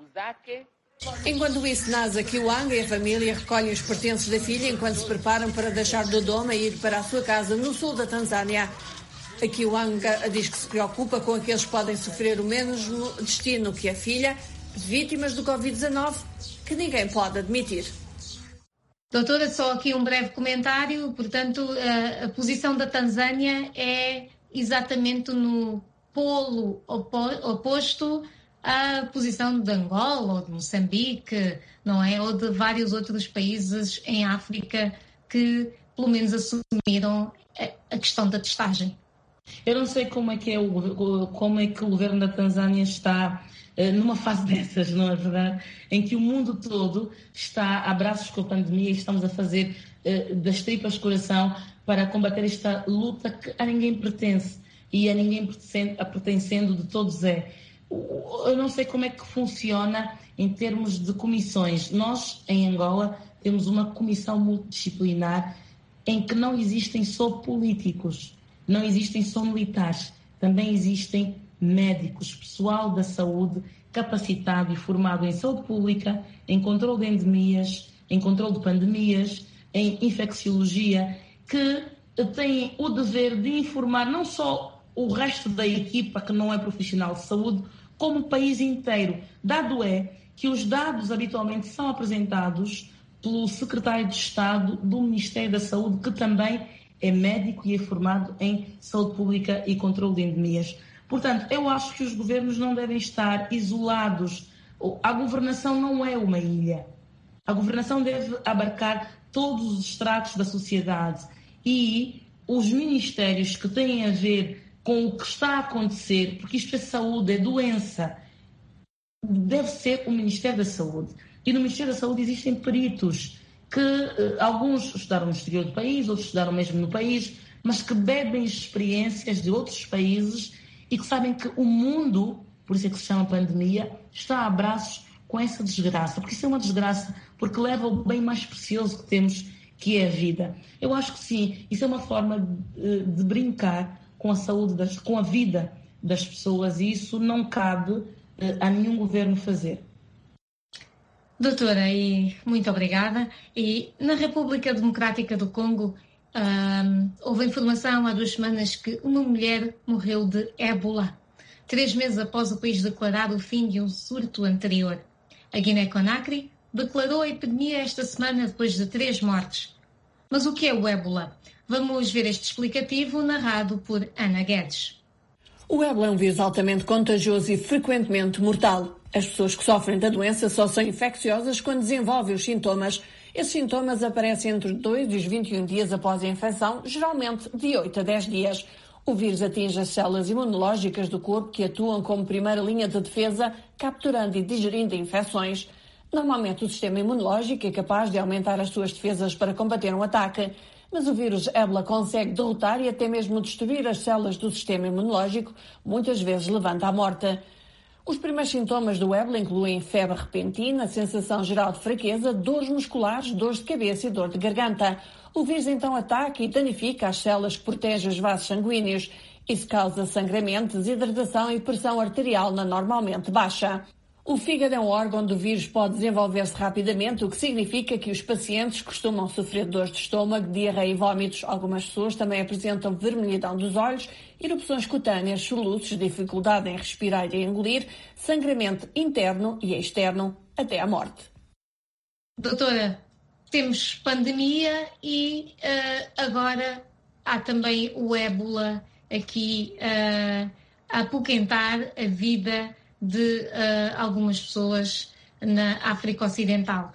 Enquanto isso, Nasa Kiwanga e a família recolhem os pertences da filha enquanto se preparam para deixar Dodoma e ir para a sua casa no sul da Tanzânia. A Kiwanga diz que se preocupa com aqueles que podem sofrer o mesmo destino que a filha, vítimas do covid dezenove, que ninguém pode admitir. Doutora, só aqui um breve comentário. Portanto, a, a posição da Tanzânia é exatamente no polo opo- oposto à posição de Angola ou de Moçambique, não é? Ou de vários outros países em África que, pelo menos, assumiram a, a questão da testagem. Eu não sei como é que, é o, como é que o governo da Tanzânia está uh, numa fase dessas, não é verdade? Em que o mundo todo está a braços com a pandemia e estamos a fazer uh, das tripas coração para combater esta luta que a ninguém pertence e a ninguém pertencendo, a pertencendo de todos é. Eu não sei como é que funciona em termos de comissões. Nós, em Angola, temos uma comissão multidisciplinar em que não existem só políticos, não existem só militares, também existem médicos, pessoal da saúde capacitado e formado em saúde pública, em controle de endemias, em controle de pandemias, em infecciologia, que têm o dever de informar não só o resto da equipa que não é profissional de saúde, como o país inteiro. Dado é que os dados habitualmente são apresentados pelo secretário de Estado do Ministério da Saúde, que também é médico e é formado em saúde pública e controle de endemias. Portanto, eu acho que os governos não devem estar isolados. A governação não é uma ilha. A governação deve abarcar todos os estratos da sociedade e os ministérios que têm a ver com o que está a acontecer, porque isto é saúde, é doença, deve ser o Ministério da Saúde. E no Ministério da Saúde existem peritos que eh, alguns estudaram no exterior do país, outros estudaram mesmo no país, mas que bebem experiências de outros países e que sabem que o mundo, por isso é que se chama pandemia, está a braços com essa desgraça, porque isso é uma desgraça, porque leva o bem mais precioso que temos, que é a vida. Eu acho que sim, isso é uma forma de, de brincar com a saúde, das, com a vida das pessoas, e isso não cabe eh, a nenhum governo fazer. Doutora, e muito obrigada. E na República Democrática do Congo, um, houve informação há duas semanas que uma mulher morreu de ébola, três meses após o país declarar o fim de um surto anterior. A Guiné-Conakry declarou a epidemia esta semana depois de três mortes. Mas o que é o ébola? Vamos ver este explicativo narrado por Ana Guedes. O ébola é um vírus altamente contagioso e frequentemente mortal. As pessoas que sofrem da doença só são infecciosas quando desenvolvem os sintomas. Esses sintomas aparecem entre dois e os vinte e um dias após a infecção, geralmente de oito a dez dias. O vírus atinge as células imunológicas do corpo que atuam como primeira linha de defesa, capturando e digerindo infecções. Normalmente o sistema imunológico é capaz de aumentar as suas defesas para combater um ataque, mas o vírus ébola consegue derrotar e até mesmo destruir as células do sistema imunológico, muitas vezes levando à morte. Os primeiros sintomas do ébola incluem febre repentina, sensação geral de fraqueza, dores musculares, dores de cabeça e dor de garganta. O vírus então ataca e danifica as células que protegem os vasos sanguíneos. Isso causa sangramento, desidratação e pressão arterial na normalmente baixa. O fígado é um órgão onde o vírus pode desenvolver-se rapidamente, o que significa que os pacientes costumam sofrer de dores de estômago, diarreia e vômitos. Algumas pessoas também apresentam vermelhidão dos olhos, erupções cutâneas, soluços, dificuldade em respirar e engolir, sangramento interno e externo, até à morte. Doutora, temos pandemia e uh, agora há também o ébola aqui uh, a apoquentar a vida de uh, algumas pessoas na África Ocidental.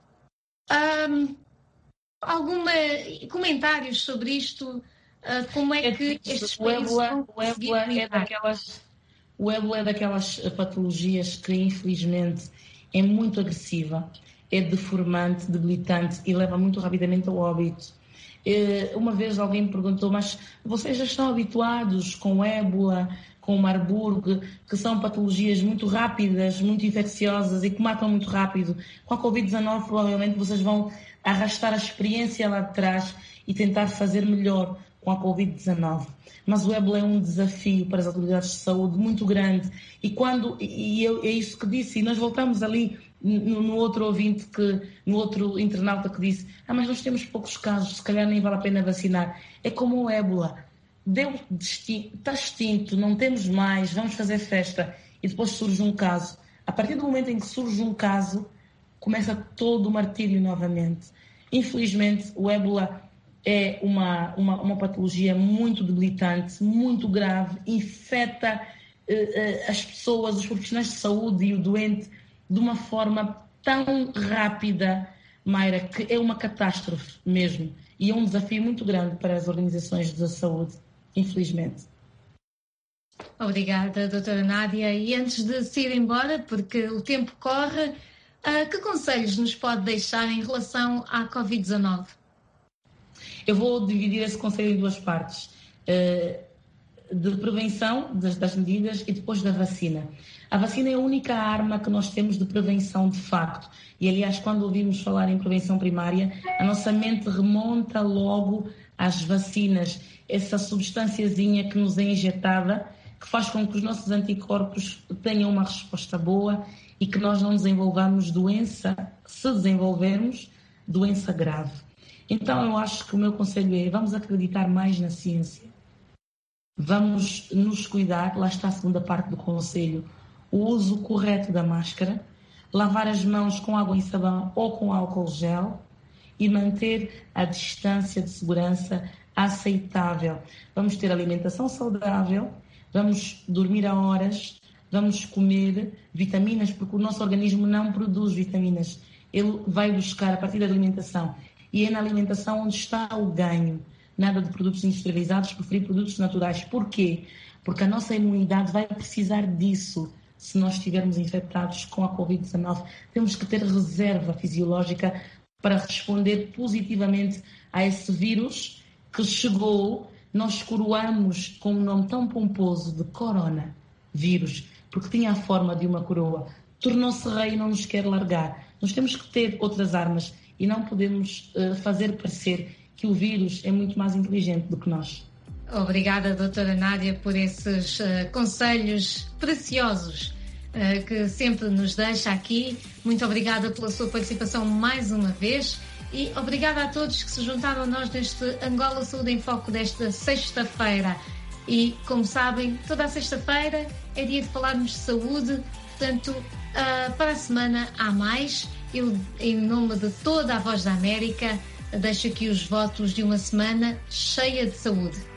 Um, alguma comentários sobre isto? Uh, como é que é, estes o países ébola, o ébola é daquelas o ébola é daquelas patologias que infelizmente é muito agressiva, é deformante, debilitante e leva muito rapidamente ao óbito. Uma vez alguém me perguntou, mas vocês já estão habituados com ébola, com Marburg, que são patologias muito rápidas, muito infecciosas e que matam muito rápido. Com a covid dezanove, provavelmente vocês vão arrastar a experiência lá de trás e tentar fazer melhor com a covid dezanove. Mas o ébola é um desafio para as autoridades de saúde muito grande. E, quando, e eu, é isso que disse, e nós voltamos ali no, no outro ouvinte, que, no outro internauta que disse, ah, mas nós temos poucos casos, se calhar nem vale a pena vacinar. É como o ébola. Deu destino, está extinto, não temos mais, vamos fazer festa e depois surge um caso. A partir do momento em que surge um caso, começa todo o martírio novamente. Infelizmente, o ébola é uma, uma, uma patologia muito debilitante, muito grave, infecta eh, as pessoas, os profissionais de saúde e o doente de uma forma tão rápida, Mayra, que é uma catástrofe mesmo. E é um desafio muito grande para as organizações da saúde. Infelizmente. Obrigada, doutora Nádia. E antes de se ir embora, porque o tempo corre, uh, que conselhos nos pode deixar em relação à covid dezanove? Eu vou dividir esse conselho em duas partes. Uh, de prevenção das, das medidas e depois da vacina. A vacina é a única arma que nós temos de prevenção de facto. E, aliás, quando ouvimos falar em prevenção primária, a nossa mente remonta logo às vacinas. Essa substânciazinha que nos é injetada, que faz com que os nossos anticorpos tenham uma resposta boa e que nós não desenvolvamos doença, se desenvolvermos, doença grave. Então, eu acho que o meu conselho é, vamos acreditar mais na ciência. Vamos nos cuidar, lá está a segunda parte do conselho, o uso correto da máscara, lavar as mãos com água e sabão ou com álcool gel e manter a distância de segurança aceitável. Vamos ter alimentação saudável, vamos dormir a horas, vamos comer vitaminas, porque o nosso organismo não produz vitaminas. Ele vai buscar a partir da alimentação. E é na alimentação onde está o ganho. Nada de produtos industrializados, preferir produtos naturais. Porquê? Porque a nossa imunidade vai precisar disso se nós estivermos infectados com a covid dezanove. Temos que ter reserva fisiológica para responder positivamente a esse vírus que chegou. Nós coroamos com um nome tão pomposo de coronavírus, porque tinha a forma de uma coroa. Tornou-se rei e não nos quer largar. Nós temos que ter outras armas e não podemos uh, fazer parecer que o vírus é muito mais inteligente do que nós. Obrigada, doutora Nádia, por esses uh, conselhos preciosos uh, que sempre nos deixa aqui. Muito obrigada pela sua participação mais uma vez e obrigada a todos que se juntaram a nós neste Angola Saúde em Foco desta sexta-feira. E, como sabem, toda a sexta-feira é dia de falarmos de saúde, portanto, uh, para a semana há mais. Eu, em nome de toda a Voz da América, deixo aqui os votos de uma semana cheia de saúde.